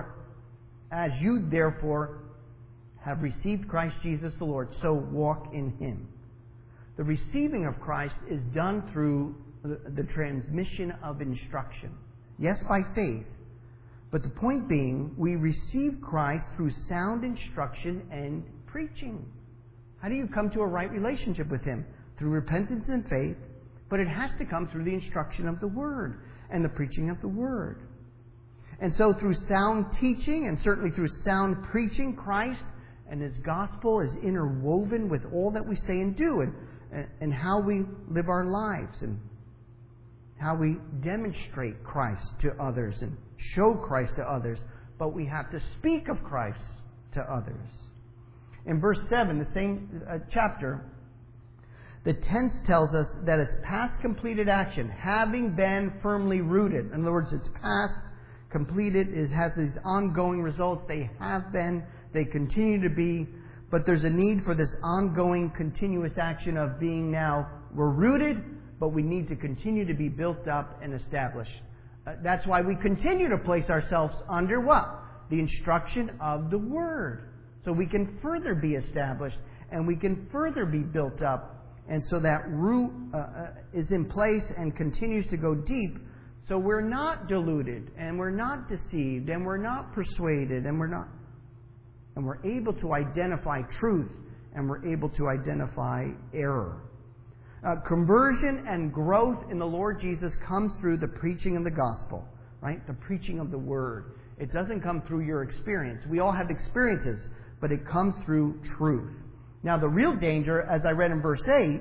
you therefore have received Christ Jesus the Lord, so walk in Him. The receiving of Christ is done through the transmission of instruction. Yes, by faith. But the point being, we receive Christ through sound instruction and preaching. How do you come to a right relationship with Him? Through repentance and faith, but it has to come through the instruction of the Word and the preaching of the Word. And so through sound teaching and certainly through sound preaching, Christ and His gospel is interwoven with all that we say and do, and how we live our lives, and how we demonstrate Christ to others and show Christ to others. But we have to speak of Christ to others. In verse 7, the same chapter, the tense tells us that it's past completed action, having been firmly rooted. In other words, it's past completed. It has these ongoing results. They have been, they continue to be, but there's a need for this ongoing, continuous action of being now, we're rooted, but we need to continue to be built up and established. That's why we continue to place ourselves under what? The instruction of the Word. So we can further be established and we can further be built up. And so that root is in place and continues to go deep. So we're not deluded and we're not deceived and we're not persuaded and we're able to identify truth and we're able to identify error. Conversion and growth in the Lord Jesus comes through the preaching of the gospel, right? The preaching of the Word. It doesn't come through your experience. We all have experiences, but it comes through truth. Now, the real danger, as I read in verse 8,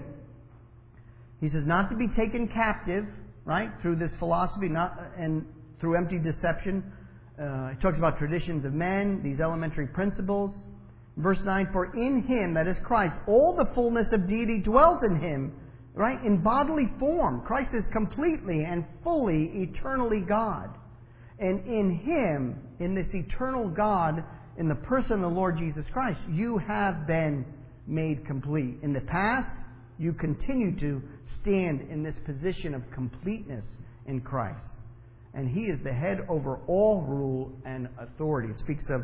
he says not to be taken captive, right, through this philosophy, and through empty deception. He talks about traditions of men, these elementary principles. Verse 9, for in Him, that is Christ, all the fullness of deity dwells in Him, right, in bodily form. Christ is completely and fully, eternally God. And in Him, in this eternal God, in the person of the Lord Jesus Christ, you have been made complete. In the past, you continue to stand in this position of completeness in Christ. And He is the head over all rule and authority. It speaks of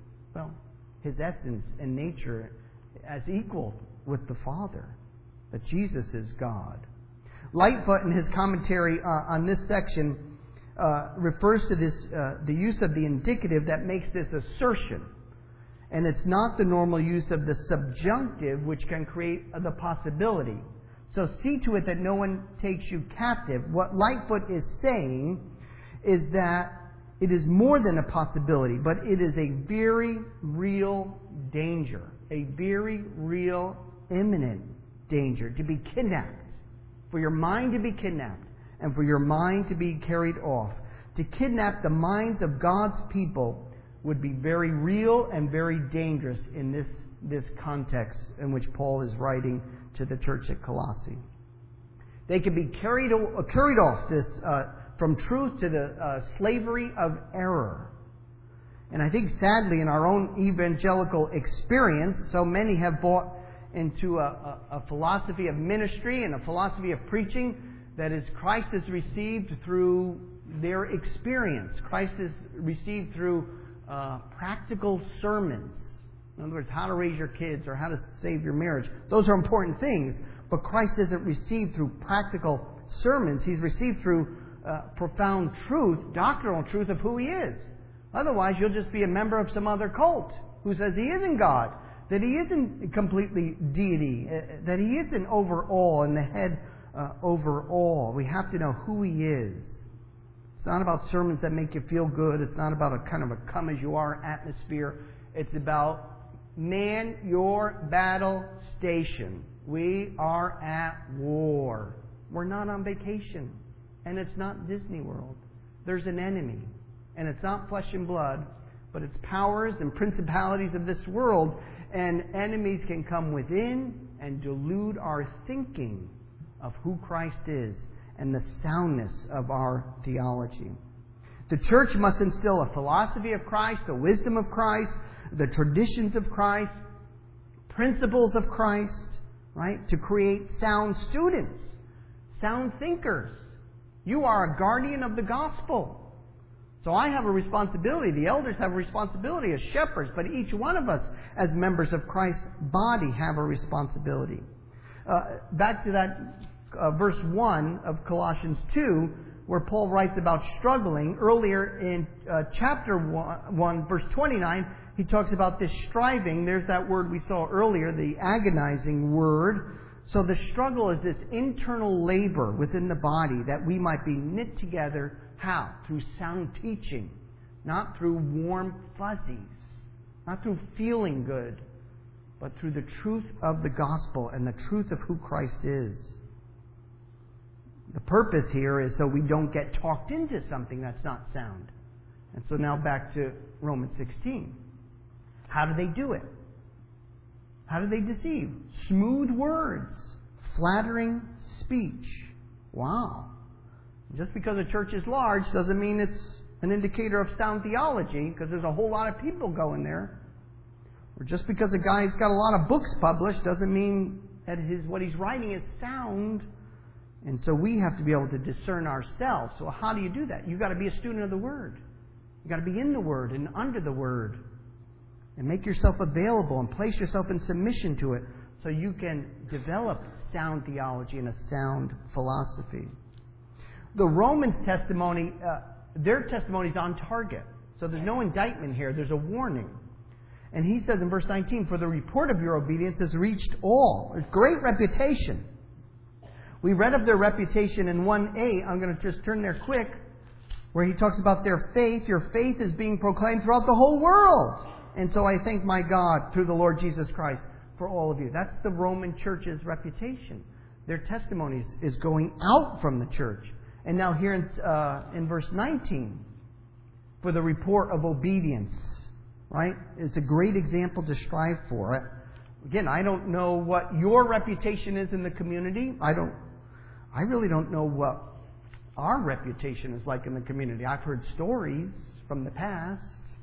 His essence and nature as equal with the Father. That Jesus is God. Lightfoot, in his commentary on this section, refers to this the use of the indicative that makes this assertion. And it's not the normal use of the subjunctive, which can create the possibility. So see to it that no one takes you captive. What Lightfoot is saying is that it is more than a possibility, but it is a very real danger. A very real, imminent danger to be kidnapped. For your mind to be kidnapped and for your mind to be carried off. To kidnap the minds of God's people would be very real and very dangerous in this context in which Paul is writing to the church at Colossae. They could be carried off this from truth to the slavery of error. And I think sadly in our own evangelical experience, so many have bought into a philosophy of ministry and a philosophy of preaching that is Christ is received through their experience. Christ is received through practical sermons. In other words, how to raise your kids or how to save your marriage. Those are important things, but Christ isn't received through practical sermons. He's received through profound truth, doctrinal truth of who He is. Otherwise, you'll just be a member of some other cult who says He isn't God, that He isn't completely deity, that He isn't over all and the head over all. We have to know who He is. It's not about sermons that make you feel good. It's not about a kind of a come-as-you-are atmosphere. It's about Man your battle station. We are at war. We're not on vacation. And it's not Disney World. There's an enemy. And it's not flesh and blood, but it's powers and principalities of this world. And enemies can come within and delude our thinking of who Christ is and the soundness of our theology. The church must instill a philosophy of Christ, the wisdom of Christ, the traditions of Christ, principles of Christ, right? To create sound students, sound thinkers. You are a guardian of the gospel. So I have a responsibility. The elders have a responsibility as shepherds, but each one of us as members of Christ's body have a responsibility. Back to that verse 1 of Colossians 2, where Paul writes about struggling. Earlier in chapter 1, verse 29, he talks about this striving. There's that word we saw earlier, the agonizing word. So the struggle is this internal labor within the body that we might be knit together. How? Through sound teaching. Not through warm fuzzies. Not through feeling good. But through the truth of the gospel and the truth of who Christ is. The purpose here is so we don't get talked into something that's not sound. And so now back to Romans 16. How do they do it? How do they deceive? Smooth words. Flattering speech. Wow. Just because a church is large doesn't mean it's an indicator of sound theology, because there's a whole lot of people going there. Or just because a guy's got a lot of books published doesn't mean that what he's writing is sound. And so we have to be able to discern ourselves. So how do you do that? You've got to be a student of the Word. You've got to be in the Word and under the Word. And make yourself available and place yourself in submission to it so you can develop sound theology and a sound philosophy. The Romans' testimony, their testimony is on target. So there's no indictment here. There's a warning. And he says in verse 19, for the report of your obedience has reached all. It's great reputation. We read of their reputation in 1a. I'm going to just turn there quick, where he talks about their faith. Your faith is being proclaimed throughout the whole world. And so I thank my God through the Lord Jesus Christ for all of you. That's the Roman church's reputation. Their testimony is going out from the church. And now here in verse 19, for the report of obedience, right? It's a great example to strive for. Again, I don't know what your reputation is in the community. I really don't know what our reputation is like in the community. I've heard stories from the past.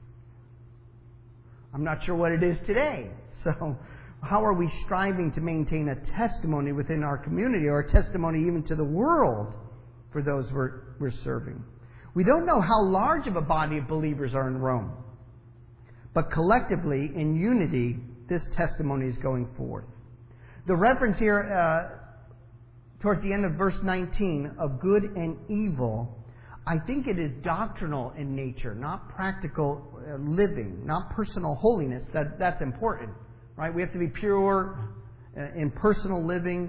I'm not sure what it is today. So how are we striving to maintain a testimony within our community, or a testimony even to the world for those we're serving? We don't know how large of a body of believers are in Rome. But collectively, in unity, this testimony is going forth. The reference here towards the end of verse 19 of good and evil, I think it is doctrinal in nature, not practical living, not personal holiness. That's important, right? We have to be pure in personal living,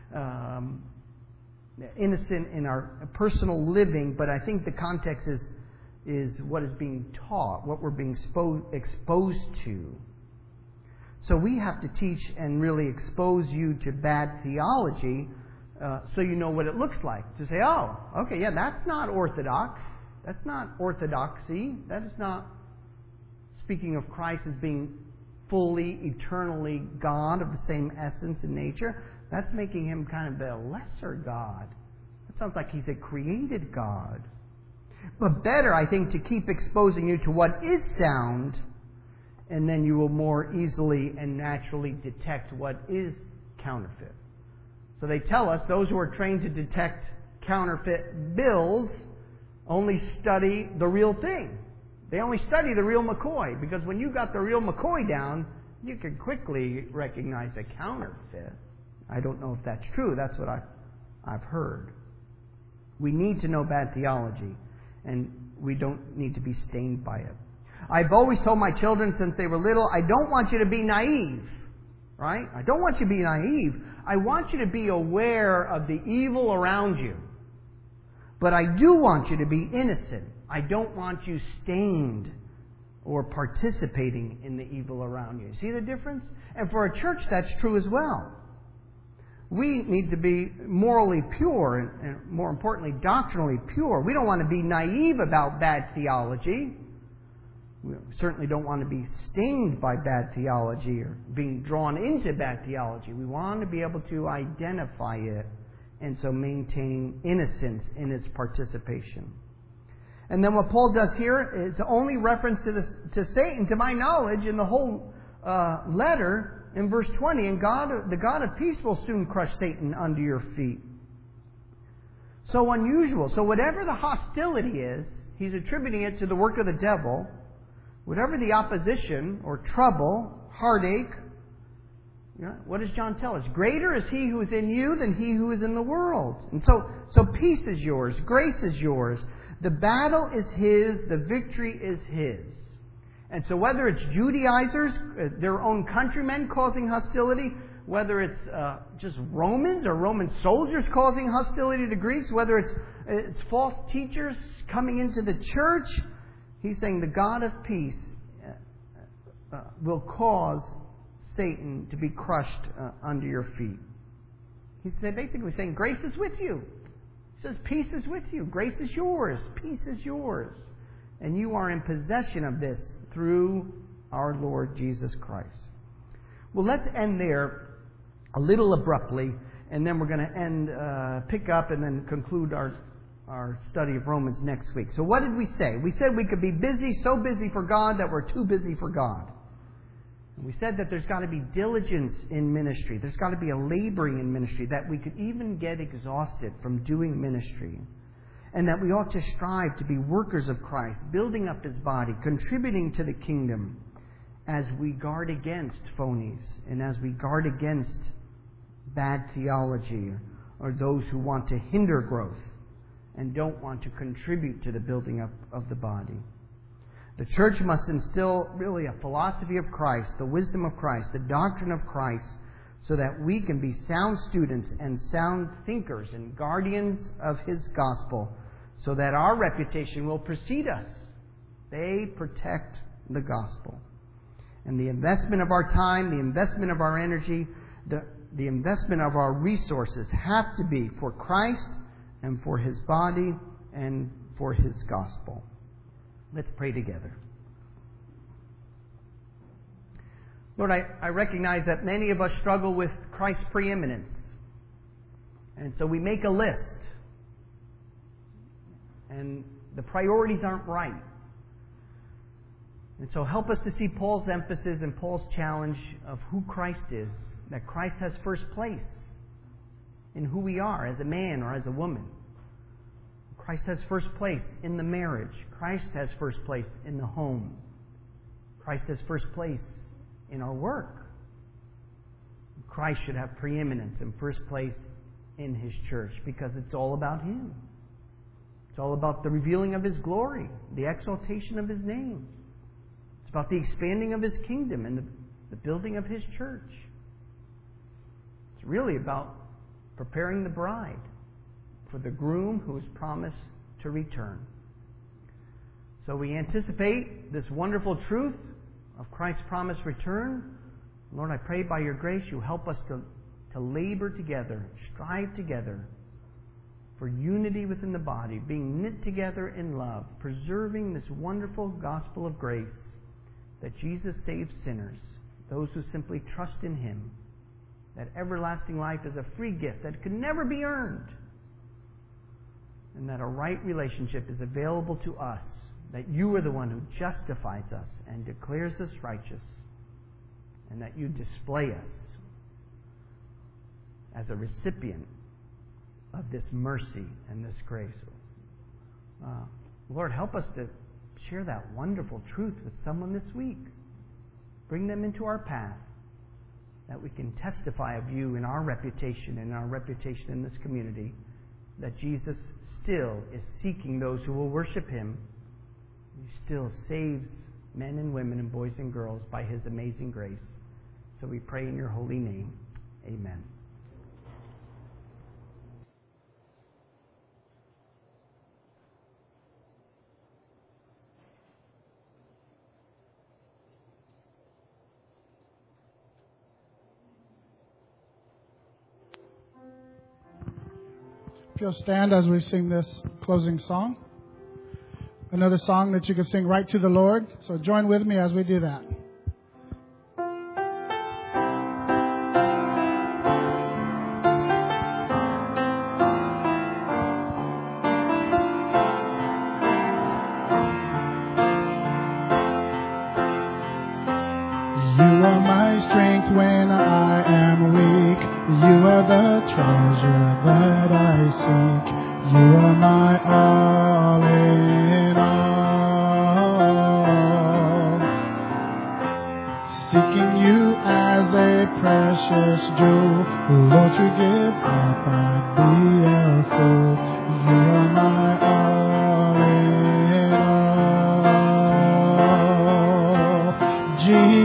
innocent in our personal living, but I think the context is what is being taught, what we're being exposed to. So we have to teach and really expose you to bad theology so you know what it looks like. To say, oh, okay, yeah, that's not orthodox. That's not orthodoxy. That is not speaking of Christ as being fully, eternally God of the same essence and nature. That's making him kind of a lesser God. It sounds like he's a created God. But better, I think, to keep exposing you to what is sound, and then you will more easily and naturally detect what is counterfeit. So they tell us those who are trained to detect counterfeit bills only study the real thing. They only study the real McCoy, because when you got the real McCoy down, you can quickly recognize a counterfeit. I don't know if that's true. That's what I've heard. We need to know bad theology, and we don't need to be stained by it. I've always told my children since they were little, I don't want you to be naive, right? I don't want you to be naive. I want you to be aware of the evil around you. But I do want you to be innocent. I don't want you stained or participating in the evil around you. See the difference? And for a church, that's true as well. We need to be morally pure and more importantly, doctrinally pure. We don't want to be naive about bad theology. We certainly don't want to be stained by bad theology or being drawn into bad theology. We want to be able to identify it and so maintain innocence in its participation. And then what Paul does here is the only reference to Satan, to my knowledge, in the whole letter in verse 20. And the God of peace will soon crush Satan under your feet. So unusual. So whatever the hostility is, he's attributing it to the work of the devil. Whatever the opposition or trouble, heartache, what does John tell us? Greater is he who is in you than he who is in the world. And so peace is yours. Grace is yours. The battle is his. The victory is his. And so whether it's Judaizers, their own countrymen causing hostility, whether it's just Romans or Roman soldiers causing hostility to Greeks, whether it's false teachers coming into the church, he's saying the God of peace will cause Satan to be crushed under your feet. He's basically saying grace is with you. He says peace is with you. Grace is yours. Peace is yours. And you are in possession of this through our Lord Jesus Christ. Well, let's end there a little abruptly, and then we're going to pick up and then conclude our study of Romans next week. So what did we say? We said we could be busy, so busy for God that we're too busy for God. And we said that there's got to be diligence in ministry. There's got to be a laboring in ministry, that we could even get exhausted from doing ministry. And that we ought to strive to be workers of Christ, building up His body, contributing to the kingdom as we guard against phonies and as we guard against bad theology or those who want to hinder growth and don't want to contribute to the building up of the body. The church must instill really a philosophy of Christ, the wisdom of Christ, the doctrine of Christ, so that we can be sound students and sound thinkers and guardians of His gospel, so that our reputation will precede us. They protect the gospel. And the investment of our time, the investment of our energy, the investment of our resources have to be for Christ and for His body and for His gospel. Let's pray together. Lord, I recognize that many of us struggle with Christ's preeminence. And so we make a list. And the priorities aren't right. And so help us to see Paul's emphasis and Paul's challenge of who Christ is. That Christ has first place in who we are as a man or as a woman. Christ has first place in the marriage. Christ has first place in the home. Christ has first place in our work. Christ should have preeminence and first place in His church because it's all about Him. It's all about the revealing of His glory, the exaltation of His name. It's about the expanding of His kingdom and the building of His church. It's really about preparing the bride for the groom who is promised to return. So we anticipate this wonderful truth of Christ's promised return. Lord, I pray by Your grace You help us to labor together, strive together for unity within the body, being knit together in love, preserving this wonderful gospel of grace that Jesus saves sinners, those who simply trust in Him, that everlasting life is a free gift that could never be earned, and that a right relationship is available to us, that You are the one who justifies us and declares us righteous, and that You display us as a recipient of this mercy and this grace. Lord, help us to share that wonderful truth with someone this week. Bring them into our path, that we can testify of You in our reputation and our reputation in this community, that Jesus still is seeking those who will worship Him. He still saves men and women and boys and girls by His amazing grace. So we pray in Your holy name. Amen. If you'll stand as we sing this closing song. Another song that you can sing right to the Lord. So join with me as we do that. You are my strength when I am weak. You are the treasure that I seek. You are my all in all. Seeking you as a precious jewel, Lord, to give up I'd be a fool. You are my all in all.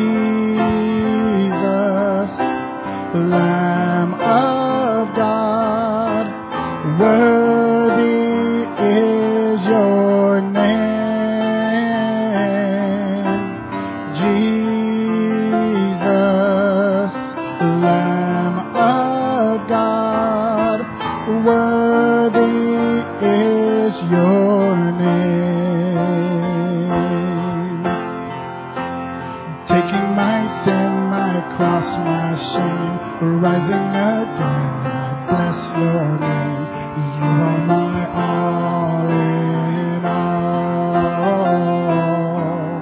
Jesus, Lamb of God, worthy is your name. Jesus, Lamb of God, worthy is your name. Taking my sin, my cross, my shame, rising again, I bless your name. You are my all in all.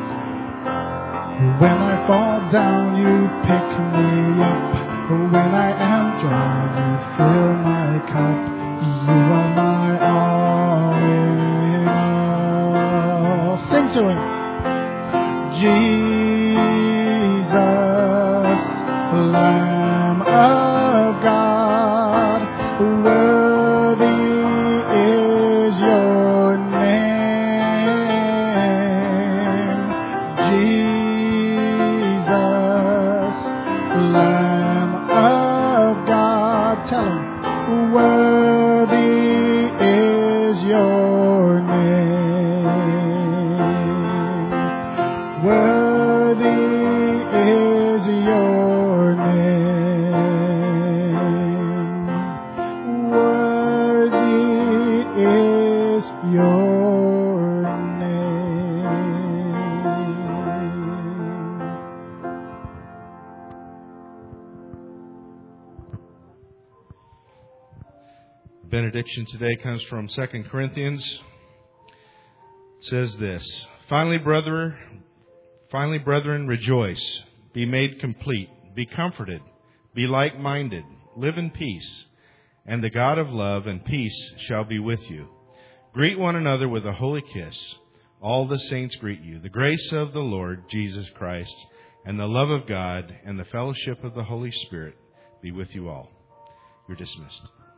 When I fall down, you pick me up. When I am dry, you fill my cup. You are my all in all. Sing to him. Jesus, Lamb of God, worthy is your name. Jesus, Lamb of God, tell him, worthy is your name. Worthy is your name. Worthy is your name. Benediction today comes from 2 Corinthians. It says this, Finally, brethren, rejoice. Be made complete. Be comforted. Be like-minded. Live in peace. And the God of love and peace shall be with you. Greet one another with a holy kiss. All the saints greet you. The grace of the Lord Jesus Christ and the love of God and the fellowship of the Holy Spirit be with you all. You're dismissed.